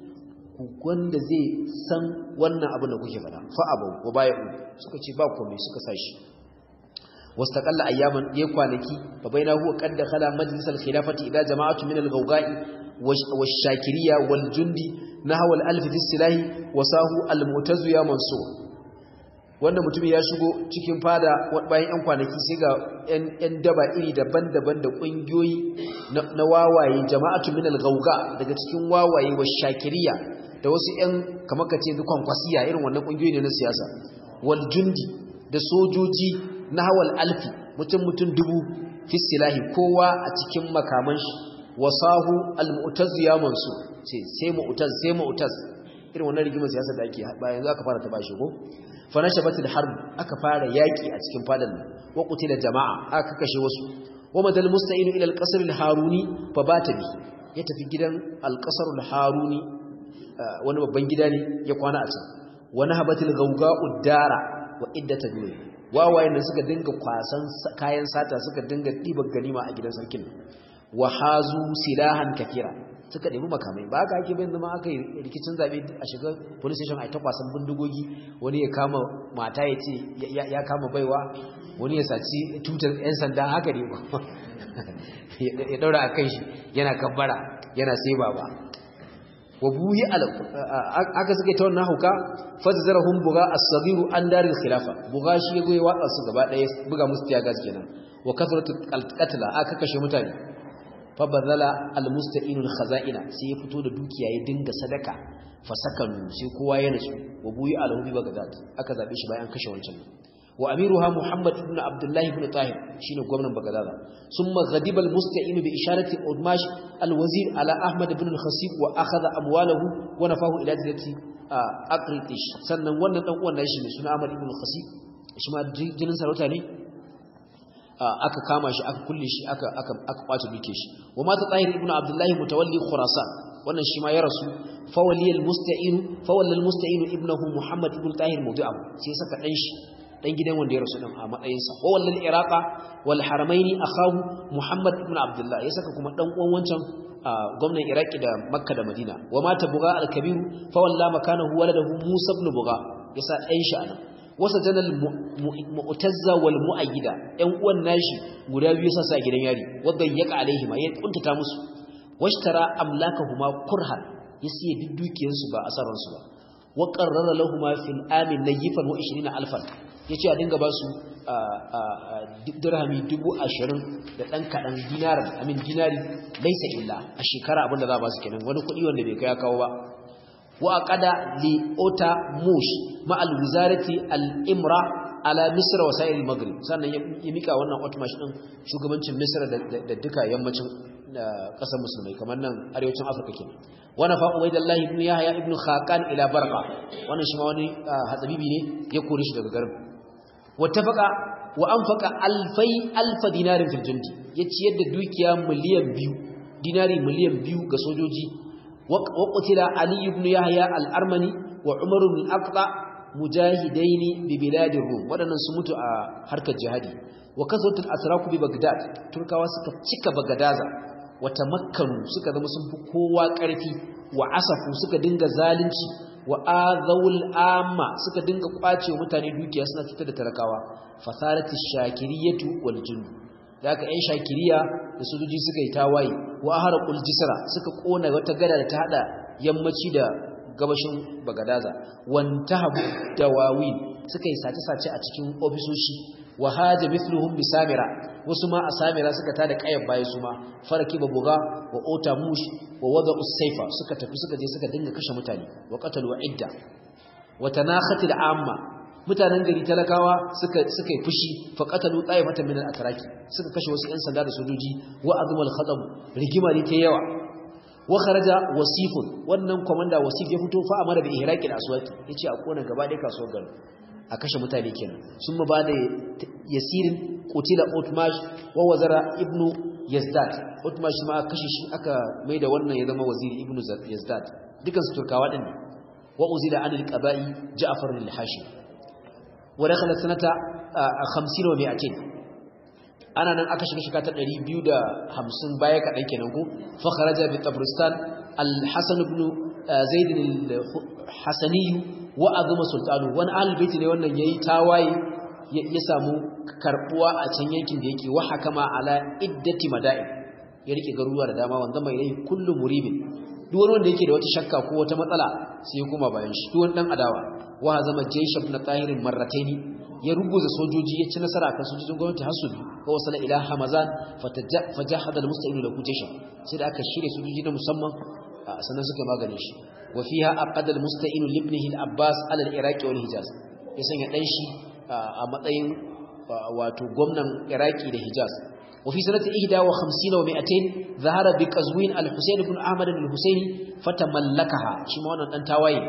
ku wanda zai san wannan abin da kuke faɗa fa abu wa bai'u suka ce ba komai suka sashi wastaqalla ayyaman ya kwanaki fa bainahu qad dakhala majlis al-khilafati ila jama'atu min al-ghawga'i wash-shakiriyya wal-jundi nahwa al-alf fi silahi wasahu al-mu'tazu ya mansur wannan mutum ya shigo cikin fada bayan yan kwanaki sai ga yan daba iri daban-daban da kungiyoyi na wawaye jama'atu min al-ghawga daga cikin wawaye wash-shakiriyya da wasu yan kamar kace dukkan kwasiya irin wannan kungiyoyi ne na siyasa wal-jundi da sojoji nahwal alfi mutum mutum dubu fi silahi kowa a cikin makaman shi wasahu almu'taz ya mansu ce sai mu'taz sai mu'taz irin wannan rigimar siyasa da ake bayan zaka fara ta bashi ko fa nashabatil harb aka fara yaki a cikin fadan nan wa qutila jama'a aka kashe wasu wa madal musta'in ila al-qasr al-haruni fa bata bi ya tafi gidan al-qasr al-haruni wani babban gida ne ya kwana a can wa nahabatil gawga'u dara wa iddata dunya wawayen da suka dinga kwasan kayan sata suka dinga ɗibar ganima a gidan sarkin wa hazu silahan kafira suka ɗebi makamai ba haka ake bayan zama aka yi rikicin zaɓe a shiga police station a ta kwasan bindigogi wani ya kama mata ya ce ya kama baiwa wani ya saci tutar 'yan sanda haka ne ba ya ɗaura a kan shi yana kabbara yana sai baba wa buyi aka suke ta wannan hauka fazarahum buga as-saghiru an daril khilafa buga shi yago ya watsa su gaba daya buga musu tiyagas kenan wa kasratu qatla aka kashe mutane fa badala al-musta'inul khaza'ina sai ya fito da dukiya ya dinga sadaka fa sakanu sai kowa ya nasu wa buyi al-hubi bagdad aka zabe shi bayan kashe wancan wa amiruha muhammad ibn abdullah ibn tahir shine gwamnatin bagdad summa ghadiba al-musta'in bi isharati udmash al-wazir ala ahmad ibn al-khasib wa akhadha amwalahu wa nafahu ila jannati aqritish sannan wannan dan uwan nashi ne suna ahmad ibn al-khasib shi ma jinin sarauta ne aka kama shi aka kulle shi aka aka aka kwace duke shi wa mata tahir ibn abdullah mutawalli khurasan wannan shi ma ya rasu fawali al-musta'in fawalla al-musta'in ibnahu muhammad ibn tahir mawdi'ahu sai saka dan shi dan gidan wanda ya rasu din a matsayin sa wa wallal iraqa wal haramaini akahu muhammad ibn abdullah ya saka kuma dan uwan wancan gwamnan iraki da makka da madina wa mata buga al-kabir fa walla makanahu waladahu musa ibn buga yasa ɗan shi anan wasa janal mu'tazza wal mu'ayyida ɗan uwan nashi guda biyu sa sa gidan yari wadda yaka alaihi ma ya kuntata musu washtara amlakahuma kurhan yasiye dukiyarsu ba asaransu ba wa qarrara lahumu fil amin nayifan wa ishirin alfan yace a dinga ba su dirhami dubu ashirin da dan kadan dinarin amin dinari laysa illa a shekara abinda za ba su kenan wani kudi wanda bai kai ya kawo ba wa aqada li ota mush ma al wizarati al imra ala misr wa sa'ir al maghrib sannan ya mika wannan otmash din shugabancin misr da duka yammacin kasar musulmai kamar nan arewacin afirka kenan wana fa ubaydallahi ibn yahya ibn khaqan ila barqa wannan shi ma wani hatsabibi ne ya kore shi daga garin wattafaqa wa anfaqa alfai alf dinarin fil jundi ya ciyar da dukiya miliyan biyu dinari miliyan biyu ga sojoji wa qutila ali ibn yahya al-armani wa umar ibn al-aqta mujahidaini bi bilad rum wadannan su mutu a harkar jihadi wa kasratul asraku bi bagdad turkawa suka cika bagadaza wata makkanu suka zama sun fi kowa ƙarfi wa asafu suka dinga zalunci wa azawul amma suka dinga kwace mutane dukiya suna fitar da talakawa fasarati shakiriyatu wal jund da aka yan shakiriya da sojoji suka yi tawaye wa harqul jisra suka kona wata gada da ta hada yammaci da gabashin bagadaza wantahabu dawawin suka yi sace-sace a cikin ofisoshi wa haja mithluhum bi samira wasu ma a samira suka tada kayan baya su ma faraki babuga wa ota mush wa wada usayfa suka tafi suka je suka dinga kashe mutane wa qatalu idda wa tanakhat al-amma mutanen gari talakawa suka suka yi fushi fa qatalu taifatan min al-atraki suka kashe wasu yan sanda da sojoji wa azmal khatab rigima ne ta yawa wa kharaja wasifun wannan komanda wasif ya fito fa amara bi ihraqi al-aswaqi yace a kona gaba da kasuwar garin a kashe mutane kenan sun ma bada yasirin qutila utmash wa wazara ibnu yazdad utmash ma kashe shi aka maida wannan ya zama waziri ibnu yazdad dukan su turkawa din wa uzila an al-qaba'i ja'far al-hashim wa dakhala sanata khamsin wa mi'atin ana nan aka shiga shiga ta ɗari biyu da hamsin baya kaɗan kenan ko fa kharaja bi tabristan al-hasan ibn zaid al-hasani wa azuma sultanu wani ahlul ne wannan yayi tawaye ya samu karbuwa a can yankin da yake wa hakama ala iddati mada'in ya rike garuruwa da dama wanda mai rai kullu muribin duk wani wanda yake da wata shakka ko wata matsala sai ya koma bayan shi duk wani dan adawa wa zama jaysh ibn tahirin marrataini ya rubuza sojoji ya ci nasara kan sojojin gwamnati har su biyu wa wasala ila hamazan fajahada almusta'in lahu jaysha sai da aka shirye sojoji na musamman sannan suka magane shi wa fiha aqada almusta'in libnihi al-abbas ala al-iraqi wal hijaz ya sanya dan shi a matsayin wato gwamnan iraqi da hijaz wa fi sanati ihda wa khamsina wa mi'atayn zahara bi qazwin al-husayn ibn ahmad al-husaini fatamallakaha shi ma wannan dan tawaye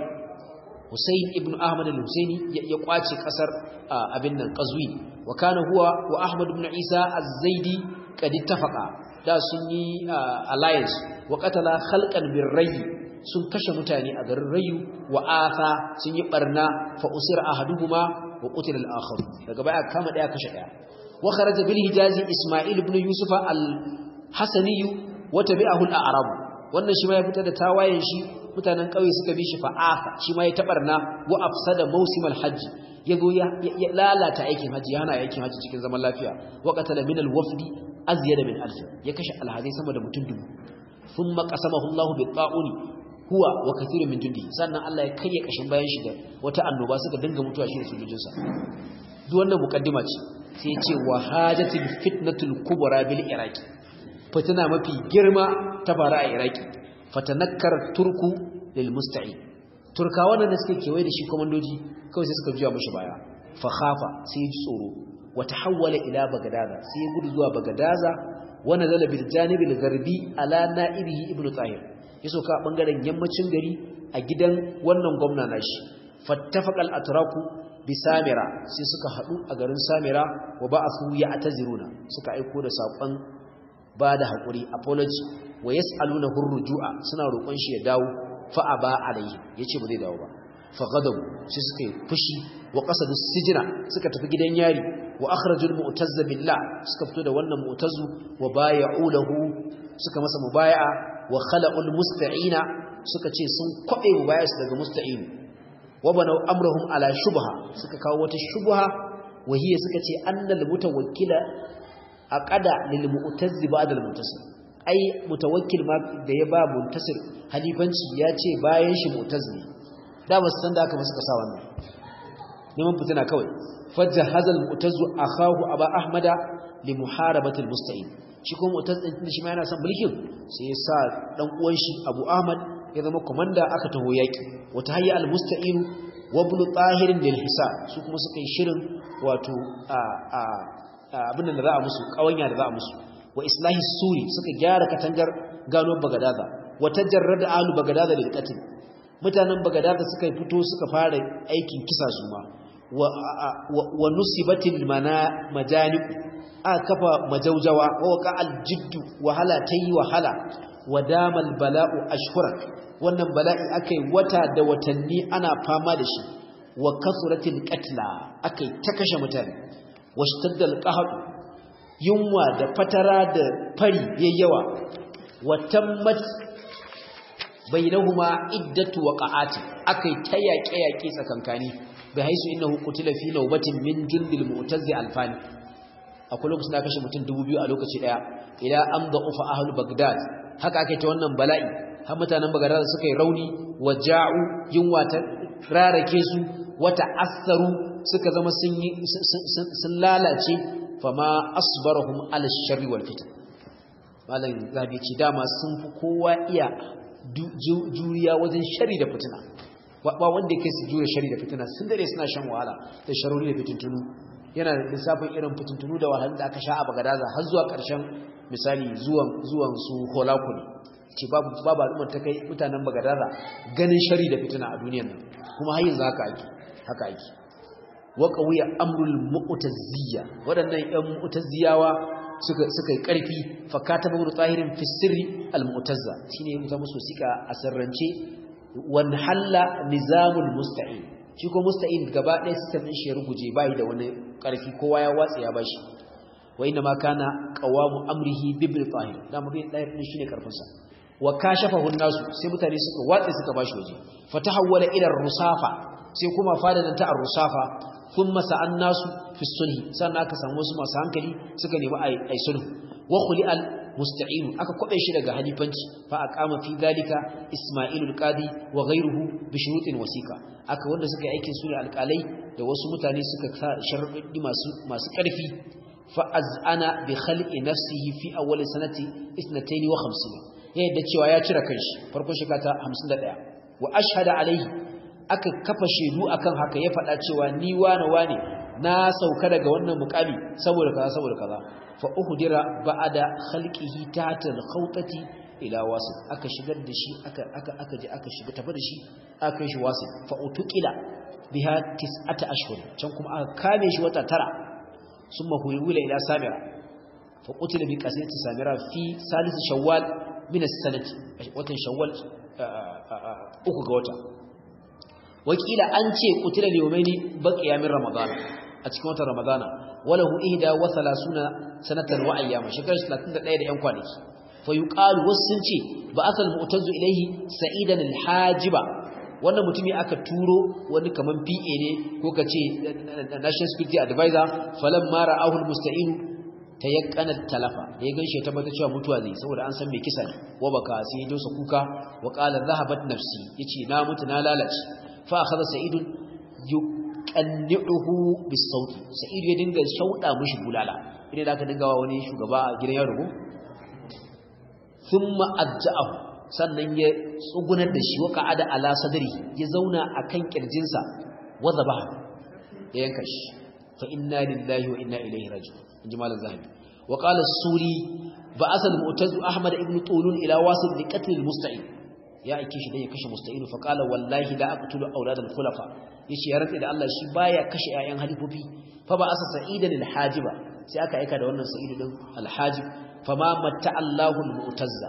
Husayn ibn Ahmad al-Husaini ya kwace kasar abin nan Qazwin wa kana huwa wa Ahmad ibn Isa az-Zaidi kad ittafaqa da sun yi alliance wa qatala khalqan birrayy sun kashe mutane a garin Rayu wa Atha sun yi barna fa usira ahaduhuma wa qutila al-akhar daga baya kama daya kashe daya wa kharaja bil Hijazi Isma'il ibn Yusuf al-Hasani wa tabi'ahu al-A'rab wannan shi ma ya fitar da tawayen shi mutanen kauye suka bi shi fa'afa shi ma ya tabarna wa afsada mawsimal hajji yazo ya lalata aikin haji yana aikin haji cikin zaman lafiya wa qatala min al-wafdi azyad min alf ya kashe alhazai sama da mutum dubu thumma qasamahu Allah bi ta'uni huwa wa kathirun min jundi sannan Allah ya kayya kashin bayan shi da wata annoba suka dinga mutuwa shi da sojojin sa duk wannan mukaddima ce sai ya ce wa hajatil fitnatul kubra bil iraqi fitina mafi girma ta fara a iraqi fatanakkar turku lil musta'in turkawa da suke kewaye da shi komandoji kawai sai suka juya mishi baya fa khafa sai ji tsoro wa tahawwala ila bagadaza sai ya gudu zuwa bagadaza wa nazala bil janibil gharbi ala na'ibihi ibnu tahir yaso ka bangaren yammacin gari a gidan wannan gwamna nashi fattafaqal atraku bi samira sai suka hadu a garin samira wa ba'athu ya'taziruna suka aiko da sakon ba da hakuri apology wa yas'aluna hurruju'a suna roƙon shi ya dawo fa aba alayhi yace ba zai dawo ba fa ghadabu sai suka yi fushi wa qasadu sijna suka tafi gidan yari wa akhrajul mu'tazza billah suka fito da wannan mu'tazzu wa bay'u lahu suka masa mubay'a wa khala'ul musta'ina suka ce sun kwabe mubay'a su daga musta'in wa banu amrahum ala shubha suka kawo wata shubha wa hiya suka ce annal mutawakkila aqada lil mu'tazzi ba'da al mu'tasir ai mutawakkil ma da ya ba muntasir halifanci ya ce bayan shi mu'tazzi da ba san da aka ba suka sa wannan neman fitina kawai fajjahaza al mu'tazzu akhahu aba ahmada li muharabati al musta'in shi kuma mu'tazzi din shi ma yana son mulkin sai ya sa dan uwan shi abu ahmad ya zama komanda aka taho yaki wata hayya al musta'in wa ibn tahir lil hisab su kuma suka yi shirin wato a a abin da za a musu kawanya da za a musu wa islahi suri suka gyara katangar gano bagadaza wa tajarrada ahlu bagadaza lil qatl mutanen bagadaza suka fito suka fara aikin kisa su ma wa wa nusibatil mana majaniq a kafa majaujawa wa waqa al jiddu wahala tayi wahala wa damal bala'u ashhuran wannan bala'i akai wata da watanni ana fama da shi wa kasratil qatla akai ta kashe mutane washtaddal qahd yunwa da fatara da fari yayyawa watammat bainahuma iddatu waqa'ati akai ta yaƙe yaƙe tsakankani bai haisu innahu qutila fi nawbatin min jundil mu'tazzi alfani akwai lokacin da kashe mutum dubu biyu a lokaci daya ila amda ufa ahlu bagdad haka ake ta wannan bala'i har mutanen bagdad suka yi rauni waja'u yunwa ta rarake su wata asaru suka zama sun yi sun lalace fama asbarahum ala sharri wal fitan malan zabi ci dama sun fi kowa iya juriya wajen sharri da fitina ba wanda yake su jure sharri da fitina sun dare suna shan wahala da sharori da fitintunu yana da lissafin irin fitintunu da wahalar da aka sha a Bagadaza har zuwa ƙarshen misali zuwan zuwan su Holakuli ce babu babu al'ummar ta kai mutanen Bagadaza ganin sharri da fitina a duniyar nan kuma har yanzu haka ake haka ake wa qawiya amrul mu'taziyya wadannan ƴan mu'taziyawa suka suka yi karfi fa kataba ibn tahirin fi sirri al mu'tazza shine mutum musu sika a sirrance wan halla nizamul musta'in shi ko musta'in gaba ɗaya system din shi ya ruguje bai da wani karfi kowa ya watsa ya bashi wa inna ma kana qawamu amrihi bi ibn tahir da mu bin tahir din shine karfin sa wa kashafahu an-nasu sai mutane suka watsa suka bashi waje fatahawwala ila ar-rusafa sai kuma fadan ta ar-rusafa thumma sa'an nasu fi sulhi sannan aka samu wasu masu hankali suka nemi ai sulhu wa khuli al musta'in aka kwabe shi daga halifanci fa aqama fi dalika isma'il al qadi wa ghayruhu bi shurutin wasiqa aka wanda suka yi aikin sulhu alqalai da wasu mutane suka sa sharuɗi masu masu ƙarfi fa az'ana bi khalqi nafsihi fi awwal sanati ithnatayn wa khamsina yadda cewa ya cire kanshi farkon shekara ta hamsin da ɗaya wa ashhada alaihi aka kafa shedu akan haka ya faɗa cewa ni wane wane na sauka daga wannan mukami saboda kaza saboda kaza fa uhdira ba'da khalqihi tahta al-khawtati ila wasil aka shigar da shi aka aka aka je aka shiga tafi da shi aka kai shi wasil fa utuqila biha tis'ata ashhur can kuma aka kame shi wata tara summa huwila ila samira fa qutila bi qasiyati samira fi salis shawwal min as-sanati watan shawwal uku ga wata wakila an ce qutila liyawmaini baqiya min ramadana a cikin watan ramadana walahu ihda wa thalathuna sanatan wa ayyama shekara talatin da ɗaya da yan kwanaki fa yuqalu wasun ce ba asal mu'tazu ilaihi sa'idan al-hajiba wannan mutumi aka turo wani kaman P A ne ko kace national security advisor falamma ra'ahu al-musta'in tayaqqana talafa da ya ganshi tabbata cewa mutuwa zai saboda an san me kisa ne wa baka sai ya dosa kuka wa qala dhahabat nafsi yace na mutu na lalace fa akhadha sa'id yuqanni'uhu bis-sawt sa'id ya dinga shauda mishi bulala idan aka dinga wa wani shugaba a gidan yaro ko thumma ajja'ahu sannan ya tsugunar da shi waka ada ala sadri ya zauna akan kirjinsa wa zabaha ya yanka shi fa inna lillahi wa inna ilaihi raji'un inji malam zahabi wa qala as-suri ba'atha al-mu'taz ahmad ibn tulun ila wasil li qatl al-musta'in ya aike shi dan ya kashe musta'in fa qala wallahi la aqtulu awlad al-khulafa yace ya rantsa da Allah shi baya kashe ƴaƴan halifofi fa ba'atha sa'idan al-hajiba sai aka aika da wannan sa'idu din al-hajib fama matta Allahu al-mu'tazza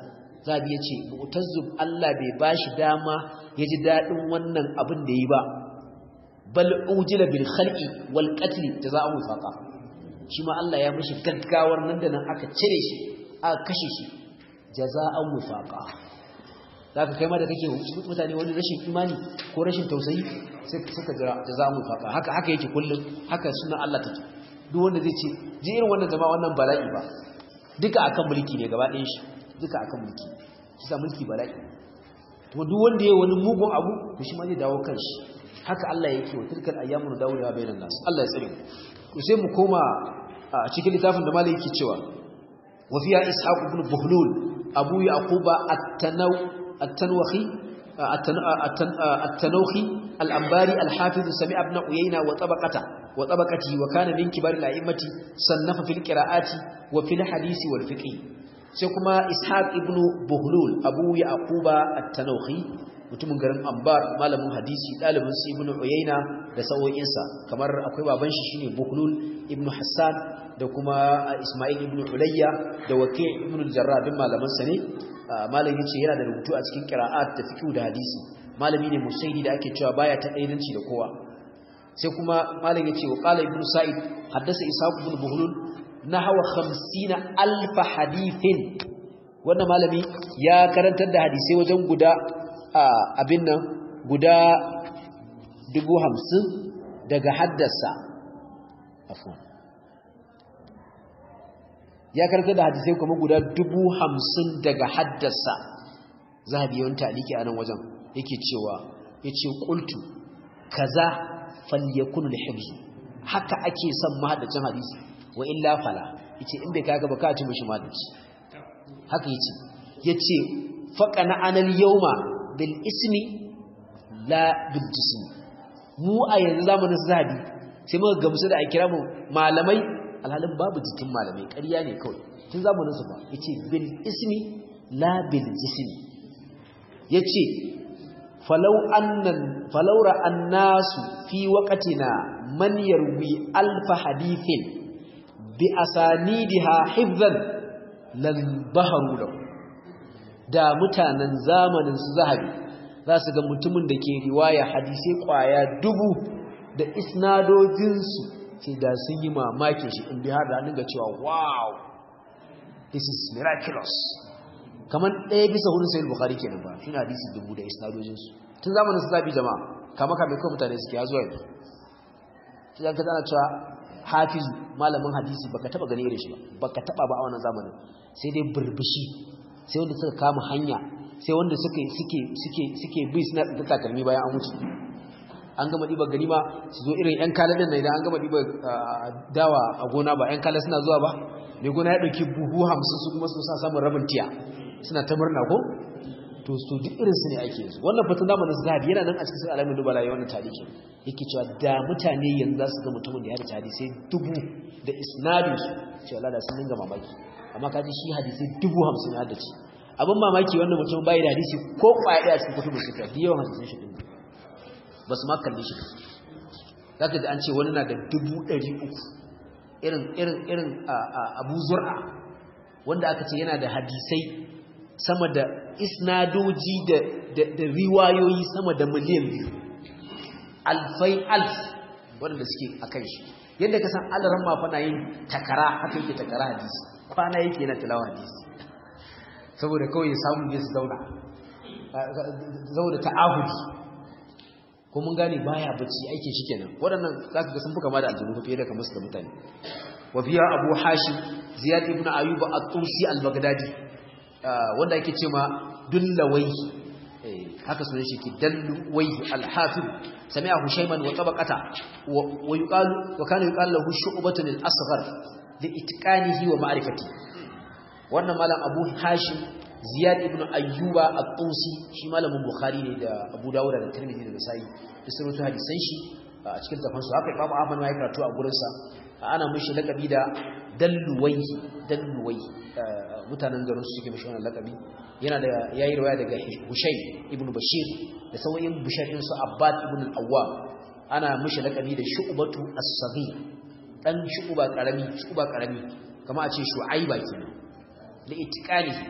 zabi yace mu'tazzib Allah bai bashi dama yaji dadin wannan abin da yi ba bal ujila bil khalqi wal qatl jazaa'u faqa shi ma Allah ya mishi gaggawar nan da nan aka cire shi aka kashe shi jazaa'u faqa zaka kai ma da kake mutane wani rashin imani ko rashin tausayi sai suka jira jazaa'u faqa haka haka yake kullum haka sunan Allah take duk wanda zai ce ji irin wannan jama'a wannan bala'i ba duka akan mulki ne gaba ɗayan shi duka akan mulki kisa mulki bala'i to duk wanda yayi wani mugun abu to shi ma zai dawo kanshi haka Allah yake wa tilkal ayyamu dawla bainan nas Allah ya tsare mu sai mu koma a cikin littafin da malai yake cewa wa fiya ishaq ibn buhlul abu yaquba at-tanaw at-tanwahi at-tanawhi al-anbari al-hafiz sami ibn uyayna wa tabaqata wa tabaqati wa kana min kibar al-a'immati sannafa fil qira'ati wa fil hadisi wal fiqh sai kuma ishaq ibn buhlul abu yaquba at-tanawhi mutumin garin Ambar malamin hadisi dalibin su ibn uyayna da sawoyinsa kamar akwai baban shi shine buhlul ibn hassan da kuma isma'il ibn ulayya da waqi' ibn al-jarrah din malaman sa ne malami yace yana da rubutu a cikin qira'at da fiqh da hadisi malami ne musaidi da ake cewa baya ta daidanci da kowa sai kuma malami yace wa qala ibn sa'id haddasa ishaq ibn buhlul nahwa khamsina alf hadithin wannan malami ya karantar da hadisi wajen guda abin nan guda dubu hamsin daga haddasa afwan ya karanta da hadisai kuma guda dubu hamsin daga haddasa zahabi yawan taliki a nan wajen yake cewa yace qultu kaza falyakun al-hifz haka ake son mahaddacin hadisi wa illa fala yace in bai kaga ba ka ci mishi mahaddaci haka yace yace faqana anal yawma bil ismi la bil jismi mu a yanzu zamanin zahabi sai muka gamsu da a kira mu malamai alhalin babu jikin malamai ƙarya ne kawai tun zamanin su ba yace bil ismi la bil jismi yace falau annan falau ra annasu fi waqtina man yarwi alf hadithin bi asanidiha hifzan lan baharu lahu da mutanen zamanin su zahabi za su ga mutumin da ke riwaya hadisi kwaya dubu da isnadojinsu sai da sun yi mamakin shi in bi har da dinga cewa wow this is miraculous kaman ɗaya bisa hurin sahih bukhari kenan ba shine hadisi dubu da isnadojinsu tun zamanin su zabi jama'a kama kame ko mutane suke ya zuwa yanzu sai ka tsana cewa hafizu malamin hadisi baka taba gani irin shi ba baka taba ba a wannan zamanin sai dai burbushi sai wanda suka kama hanya sai wanda suke suke suke suke bi suna tsinta takalmi bayan an wuce an gama diba ganima su zo irin yan kaladin nan idan an gama diba dawa a gona ba yan kala suna zuwa ba mai gona ya dauki buhu hamsin su kuma su sa samun rabin tiya suna ta murna ko to so duk irin su ne ake yanzu wannan fatan zamanin zahabi yana nan a cikin alamin dubala ya wannan tarihi yake cewa da mutane yanzu za su ga mutumin da ya da hadisi dubu da isnadin su cewa Allah da sun dinga mamaki amma kaji shi hadisi dubu hamsin ya haddace abin mamaki wannan mutum bai da hadisi ko kwaya daya cikin kutubu sita da yawan hadisin shi din ba su ma kalle shi zaka ji an ce wani na da dubu ɗari uku irin irin irin Abu Zur'a wanda aka ce yana da hadisai sama da isnadoji da da riwayoyi sama da miliyan biyu alfai alf wanda suke akan shi yadda ka san alaran ma fa na yin takara haka yake takara hadisi kwana yake yana tilawa hadisi saboda kawai ya samu ya zauna saboda ta'ahudi ko mun gane baya bacci aikin shi kenan waɗannan zaka ga sun fuka ma da aljihu fiye da kamar su da mutane wa fiya abu hashim ziyad ibn ayyub at-tusi al-baghdadi wanda yake cewa dullawai haka sunan shi ke dalluwai al-hafiz sami'a hushayman wa tabaqata wa yuqalu wa kana yuqalu lahu shu'batun al-asghar li itqanihi wa ma'rifati wannan malam abu hashim ziyad ibn ayyuba at-tusi shi malamin bukhari ne da abu dawud da tirmidhi da nasa'i da sunan hadisan shi a cikin tafansu haka imam ahmad ma ya karatu a gurin sa ana mishi lakabi da dalluwai dalluwai mutanen garin su suke mishi wannan lakabi yana da yayi riwaya daga Hushayb ibn Bashir da sawayin Bashir din su Abbad ibn al-Awwam ana mishi lakabi da Shu'batu as-Saghir dan Shu'ba karami Shu'ba karami kama a ce Shu'aiba kenan da itiqani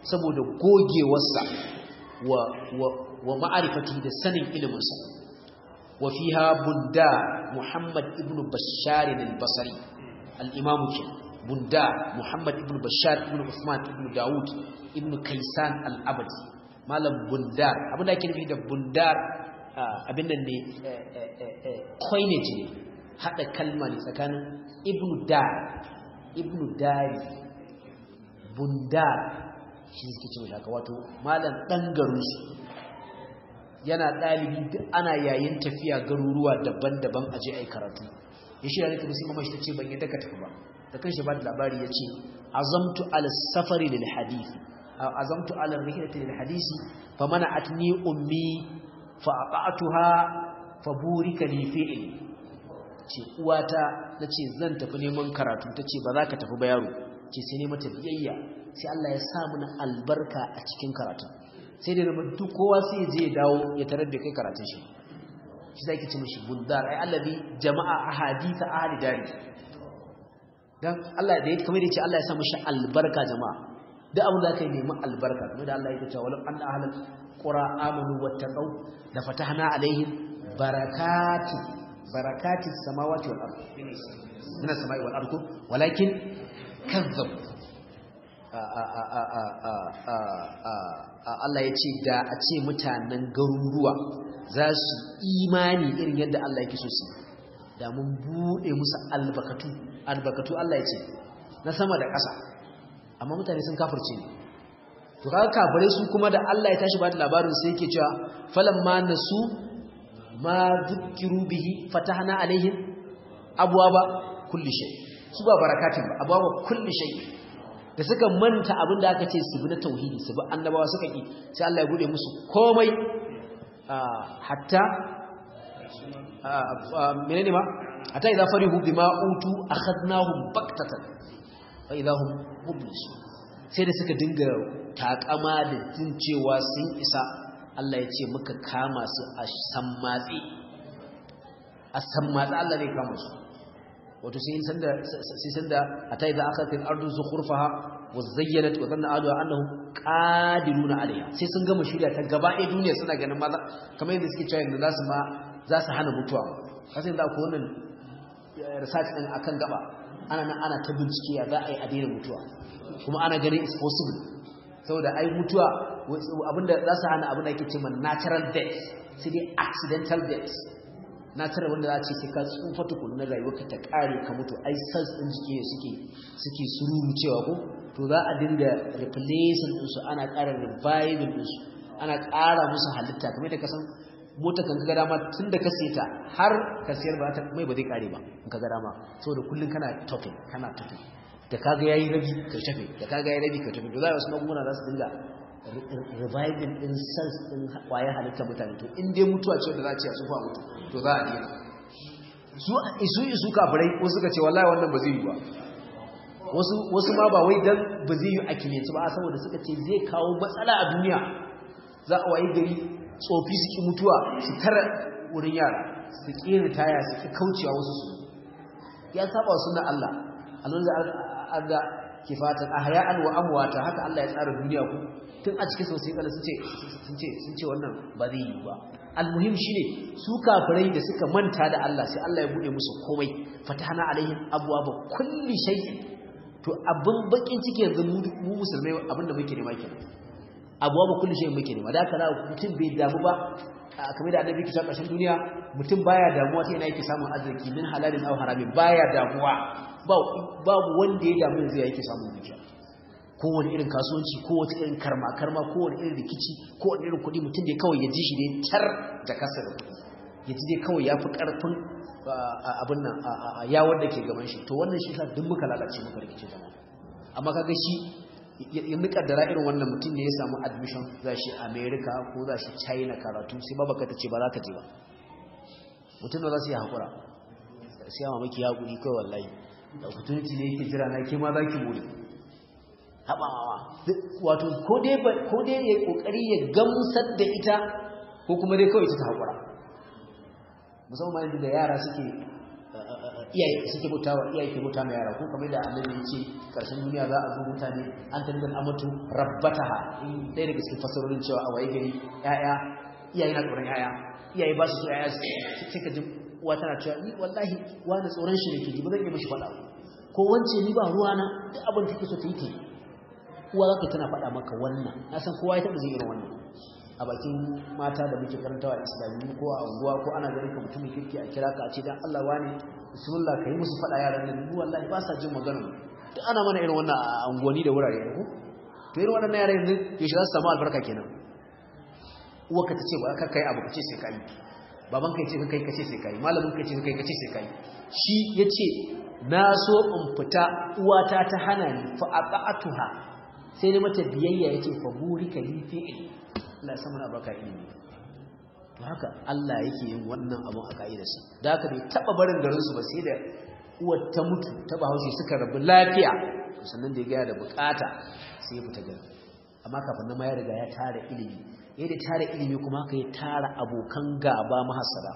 saboda gogewarsa wa wa wa ma'arifati da sanin iliminsa wa fiha bunda Muhammad ibn Bashar al-Basri al-Imam bunda Muhammad ibn Bashar ibn Uthman ibn Dawud ibn Kaysan al-Abadi malam bundar abinda ake nufi da bundar abin nan ne coinage ne hada kalma ne tsakanin ibn dar ibn dari bundar shi suke cewa haka wato malam dan garinsu yana dalibi duk ana yayin tafiya garuruwa daban-daban aje ai karatu ya shi da tafi mama shi tace ban yadda ka tafi ba da kanshi ba da labari yace azamtu ala safari lil hadith azamtu ala rihlati lil hadisi famana'atni ummi fa aqatuha fa burika li fi'li ce uwata nace zan tafi neman karatu tace ba za ka tafi ba yaro ce sai ne mata biyayya sai Allah ya sa mana albarka a cikin karatu sai da duk kowa sai ya je ya dawo ya tarar da kai karatun shi shi zai kici mishi bundar ai allazi jama'a ahadith ahli dari dan Allah da yake kamar yace Allah ya sa mishi albarka jama'a duk abin da kai nemi albarka kamar da Allah yake cewa walau an ahlul qura amanu wattaqau la fatahna alaihim barakati barakati samawati wal ardh min as-sama'i wal ardh walakin kazzab Allah ya ce da a ce mutanen garuruwa za su imani irin yadda Allah yake so su da mun bude musu albakatu albakatu Allah ya ce na sama da ƙasa amma mutane sun kafirce ne to kaga kafirai su kuma da Allah ya tashi ba da labarin sai yake cewa falamma nasu ma dhukiru bihi fatahna alaihim abwaba kulli shay su ba barakatin ba abwaba kulli shay da suka manta abinda aka ce su bi na tauhidi su bi annabawa suka ki sai Allah ya bude musu komai hatta menene ma hatta idza farihu bima utu akhadnahum baktatan fa idahum mublisun sai da suka dinga takama da jin cewa sun isa Allah ya ce muka kama su a sammatsi a sammatsi Allah ne kama su wato sai sanda sai sanda hatta idza akhadhat al-ardu zukhrfaha wa zayyanat wa dhanna ahluha annahum qadiruna alayha sai sun gama shirya ta gaba ɗaya duniya suna ganin maza kamar yadda suke cewa yanzu za su ma za su hana mutuwa kasan da ku wannan research din akan gaba ana nan ana ta bincike ya za a yi a daina mutuwa kuma ana ganin it's possible saboda ai mutuwa abinda za su hana abin da yake cewa natural death sai dai accidental death natural wanda za a ce sai ka tsufa tukun na rayuwarka ta kare ka mutu ai cells din jiki suke suke sururu cewa ko to za a dinga replacing din su ana ƙara reviving din su ana ƙara musu halitta kamar da kasan mota kan kaga dama tun da ka seta har ka siyar ba ta mai ba zai kare ba in kaga dama saboda kullun kana topping kana topping da kaga yayi rabi ka shafe da kaga yayi rabi ka tafi to za wasu magunguna za su dinga reviving din cells din kwaya halitta mutane to in dai mutuwa ce da za a ce a tsufa mutu to za a dena su isu isu kafirai ko suka ce wallahi wannan ba zai yi ba wasu wasu ma ba wai dan ba zai yi a kilinci ba saboda suka ce zai kawo matsala a duniya za a wayi gari tsofi su ki mutuwa su tara wurin yara su ki ritaya su ki kaucewa wasu su ya saba sunan Allah Allah da kifatan ahya'an wa amwata haka Allah ya tsara duniya ku tun a cikin sosai kala sun ce sun ce sun ce wannan ba zai yi ba almuhim shine su kafirai da suka manta da Allah sai Allah ya bude musu komai fatahana alaihim abwaaba kulli shay'in to abin bakin ciki yanzu mu musulmai abinda muke nema kenan abwaaba kulli shay'in muke nema da haka za mutum bai damu ba kamar da annabi kisa kashin duniya mutum baya damuwa sai yana yake samun arziki min halalin aw haramin baya damuwa babu wanda ya damu yanzu yake samun dukiya kowane irin kasuwanci kowace irin karma karma kowane irin rikici kowane irin kuɗi mutum dai kawai ya ji shi dai tar da kasa da kuɗi ya ji dai kawai ya fi ƙarfin abin nan ya wanda ke gaban shi to wannan shi sa duk muka lalace muka rikice zama amma kaga shi yanzu kaddara irin wannan mutum ne ya samu admission za shi America ko za shi China karatu sai babaka ta ce ba za ka je ba mutum da za su yi haƙura sai ya mamaki ya haƙuri kawai wallahi da opportunity ne yake jira na ke ma za ki bude haɓawa wato ko dai ya ƙoƙari ya gamsar da ita ko kuma dai kawai ta haƙura musamman yadda da yara suke iyaye suke bautawa iyaye ke bauta mai yara ko kamar da annabi ya ce karshen duniya za a zo mutane an tanzan amatu rabbataha in ɗaya daga cikin fasarorin cewa a waye gari ƴaƴa iyaye na tsoron ƴaƴa iyaye ba su so ƴaƴa sai ka ji uwa tana cewa ni wallahi wani tsoron shi nake ji ba zan yi mishi faɗa ko wance ni ba ruwa na duk abin da take so ta yi ta uwa zaka tana faɗa maka wannan na san kowa ya taɓa zai irin wannan a bakin mata da muke karantawa islami ko a unguwa ko ana ganin ka mutumin kirki a kira ka a ce dan Allah wane bismillah kai musu faɗa yaran nan ni wallahi ba sa jin magana duk ana mana irin wannan a unguwanni da wurare ko to irin wannan yaran yanzu yaushe za su samu albarka kenan uwa ka tace ba ka kai abu kace sai kai baban kai ce kai kace sai kai malamin kai ce kai kace sai kai shi yace na so in fita uwata ta hana ni fa aqa'atuha sai ne mata biyayya yace fa burika li fi'li Allah ya samu na baka ilimi to haka Allah yake yin wannan abun a kaidarsa da haka bai taba barin garin su ba sai da uwar ta mutu ta Bahaushe suka rabu lafiya sannan da ya ga da bukata sai ya fita gari amma kafin nan ma ya riga ya tara ilimi yayin da tara ilimi kuma haka ya tara abokan gaba mahasara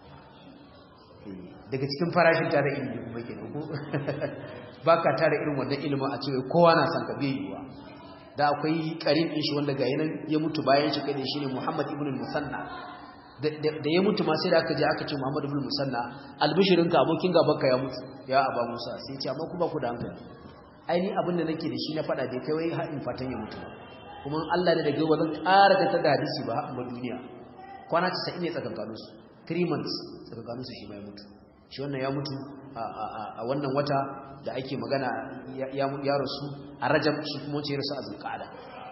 daga cikin farashin tara ilimi kuma kenan ko baka tara irin wannan ilimin a cewa kowa na san ka bai yiwa da akwai karin din shi wanda ga yanan ya mutu bayan shi kai shine Muhammad ibn al-Musanna da ya mutu ma sai da aka je aka ce Muhammad ibn al-Musanna albishirinka abokin gabanka ya mutu ya Aba Musa sai ce amma ku ba ku da hankali ai ni abin da nake da shi na fada bai kai wai hadin fatan ya mutu kuma Allah ne da gaba zan ƙara ta da hadisi ba a duniya kwana casa'in ne tsakankanin su three months tsakankanin su shi mai mutu shi wannan ya mutu a wannan wata da ake magana ya rasu a Rajab shi kuma wace ya rasu a Zulqa'ada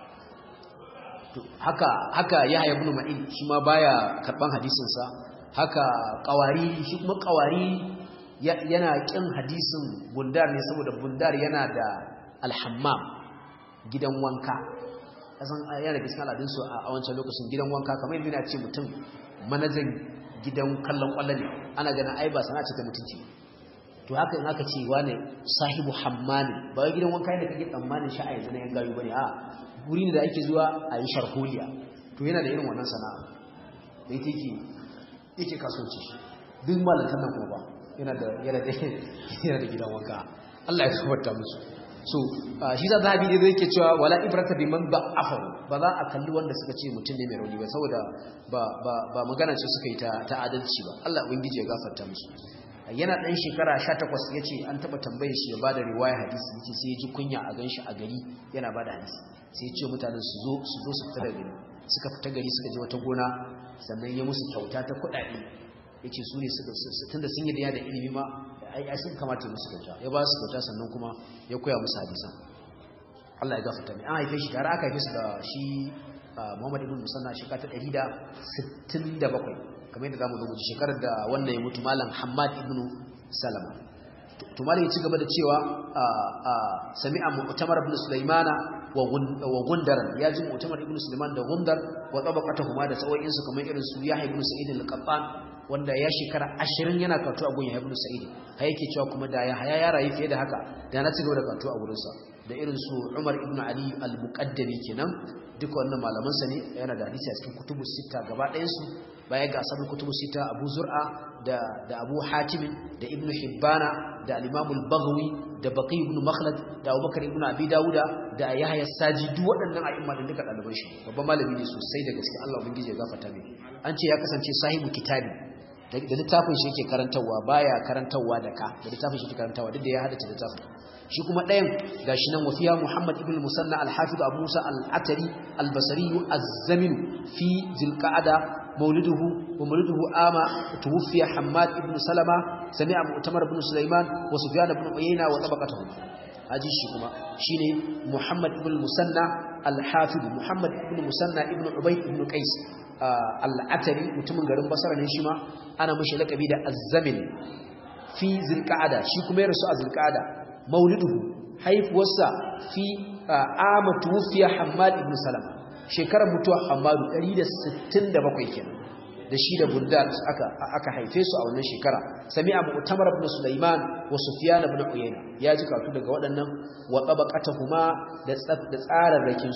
to haka haka Yahya ibn Ma'in shi ma baya karban hadisin sa haka Qawari shi kuma Qawari yana kin hadisin Bundar ne saboda Bundar yana da al-hammam gidan wanka kasan yana da cikin al'adun su a wancan lokacin gidan wanka kamar yadda yana ce mutum manajan gidan kallon kwallon ne ana ganin ai ba sana'a ce ta mutunci to haka in aka ce wane sahibu hammani ba wai gidan wanka ne kake tsammanin shi a yanzu na yan gayu bane a guri ne da ake zuwa a yi sharholiya to yana da irin wannan sana'a da yake yake kasuwanci shi duk malantan nan kuma ba yana da yana da yana da gidan wanka Allah ya tabbata musu so shi za zahabi ne yake cewa wala ibrata biman ba'afu ba za a kalli wanda suka ce mutum ne mai rauni ba saboda ba ba ba magana ce suka yi ta ta adalci ba Allah ubangiji ya gafarta musu yana dan shekara sha takwas yace an taba tambaye shi ya bada riwaya hadisi yace sai ya ji kunya a ganshi a gari yana bada hadisi sai ya ce mutanen su zo su zo su fita daga gari suka fita gari suka je wata gona sannan ya musu kyauta ta kuɗaɗe yace su ne suka tunda sun yi da ilimi ma ai ai sun kamata musu kyauta ya ba su kyauta sannan kuma ya koya musu hadisan Allah ya gafarta mai an haife shi tare aka haife su da shi Muhammad ibn Musanna shekara ta ɗari da sittin da bakwai kamar yadda zamu rubuta shekarar da wannan ya mutu malam Hammad ibn Salama to malam ya ci gaba da cewa sami'a Mu'tamar ibn Sulaimana wa Gundar ya ji Mu'tamar ibn Sulaiman da Gundar wa tabaqatuhuma da sawayin su kamar irin su Yahya ibn Sa'id al-Qattan wanda ya shekara ashirin yana karatu a gun Yahya ibn Sa'id har yake cewa kuma da ya haya ya rayu fiye da haka da na ci gaba da karatu a gurin sa da irin su Umar ibn Ali al-Muqaddami kenan duka wannan malaman sa ne yana da hadisi a cikin kutubus sita gaba ɗayan su baya ga asabu kutubus sita Abu Zur'a da da Abu Hatim da Ibn Hibbana da al-Imam al-Baghawi da Baqi ibn Makhlad da Abu Bakar ibn Abi Dawuda da Yahya as-Saji duk waɗannan a'imma da duka ɗaliban shi babban malami ne sosai da gaske Allah ubangiji ya gafarta mai an ce ya kasance sahibu kitabi da littafin shi yake karantawa baya karantawa da ka da littafin shi yake karantawa duk da ya hada littafin shi kuma ɗayan gashi nan wafiya Muhammad ibn Musanna al-Hafiz Abu Musa al-Atari al-Basri az-Zamin fi Zulqa'ada mawliduhu wa mawliduhu ama tuwfiya Hammad ibn Salama sami'a Mu'tamar ibn Sulaiman wa Sufyan ibn Uyayna wa tabaqatuhum haji shi kuma shine Muhammad ibn Musanna al-Hafiz Muhammad ibn Musanna ibn Ubayd ibn Qais al-Atari mutumin garin Basra ne shi ma ana mishi lakabi da az-Zamin fi Zulqa'ada shi kuma ya rasu a Zulqa'ada mauliduhu haifuwarsa fi amatu wufiya Hammad ibn Salama shekarar mutuwa Hammadu ɗari da sittin da bakwai kenan da shi da Bundar aka aka haife su a wannan shekara sami'a Mu'tamar ibn Sulaiman wa Sufyan ibn Uyayna ya ji katu daga waɗannan wa tabaqatuhuma da da tsararrakin su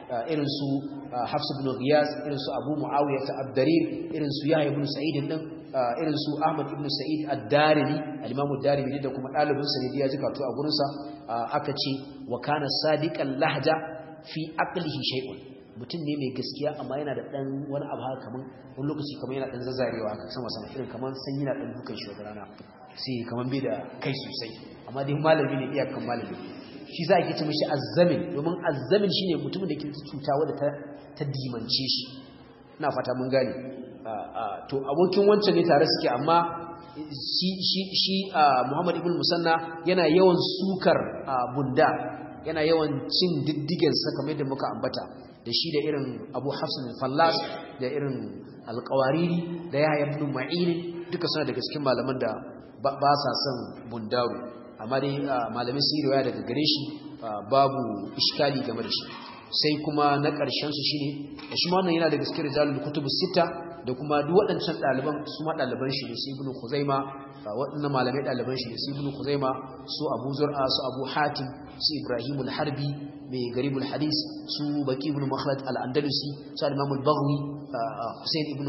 irin su Hafs ibn Ghiyas irin su Abu Muawiya ad-Darir irin su Yahya ibn Sa'id din irin su Ahmad ibn Sa'id ad-Darimi al-Imam ad-Darimi da kuma dalibin sa ne ya ji karatu a gurin sa aka ce wa kana sadiqan lahja fi aqlihi shay'un mutum ne mai gaskiya amma yana da dan wani abu haka kaman wani lokaci kaman yana dan zazzarewa haka sama sama irin kaman sanyi na dan dukan shi wata rana sai kaman bai da kai sosai amma dai malami ne iyakan malami shi za a ke ce mishi azzamin domin azzamin shine mutumin da ke cuta wadda ta ta dimance shi ina fata mun gane to abokin wancan ne tare suke amma shi shi shi Muhammad ibn Musanna yana yawan sukar bunda yana yawan cin diddigen sa kamar yadda muka ambata da shi da irin Abu Hafs al-Fallas da irin al-Qawariri da Yahya ibn Ma'in duka suna daga cikin malaman da ba sa son bundaru amma dai malamai sun yi riwaya daga gare shi babu iskali game da shi sai kuma na ƙarshen su shine shi ma wannan yana daga cikin rijalul kutubus sita da kuma duk waɗancan ɗaliban su ma ɗaliban shi ne su ibnu Khuzaima waɗannan malamai ɗaliban shi ne su ibnu Khuzaima su Abu Zur'a su Abu Hatim su Ibrahim al-Harbi mai garibul hadis su Baqi ibn Makhlad al-Andalusi su Imam al-Baghawi Hussein ibn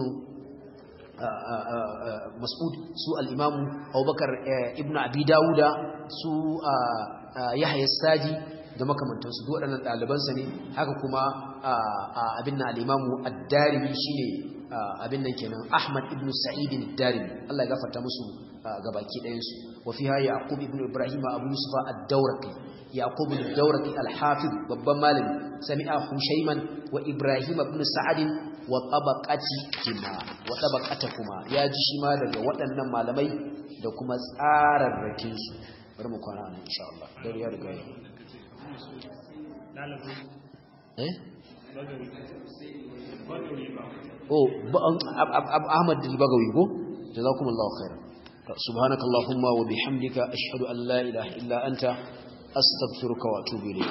Mas'ud su al-Imam Abubakar ibn Abi Dawuda su Yahya Saji da makamantansu duk waɗannan ɗalibansa ne haka kuma abin nan al-Imam ad-Darimi shine abin nan kenan Ahmad ibn Sa'id ad-Darimi Allah ya gafarta musu gabaki ɗayan su wa fiha Yaqub ibn Ibrahim Abu Yusuf ad-Dawraqi Yaqub ad-Dawraqi al-Hafiz babban malami sami'a Hushayman wa Ibrahim ibn Sa'ad wa tabaqati kuma wa tabaqata kuma ya ji shi ma daga waɗannan malamai da kuma tsararrakin su bari mu kwana nan insha Allah dare ya riga eh oh Ahmad al-Bagawi ko jazakumullahu khairan subhanakallahumma wa bihamdika ashhadu an la ilaha illa anta astaghfiruka wa atubu ilayk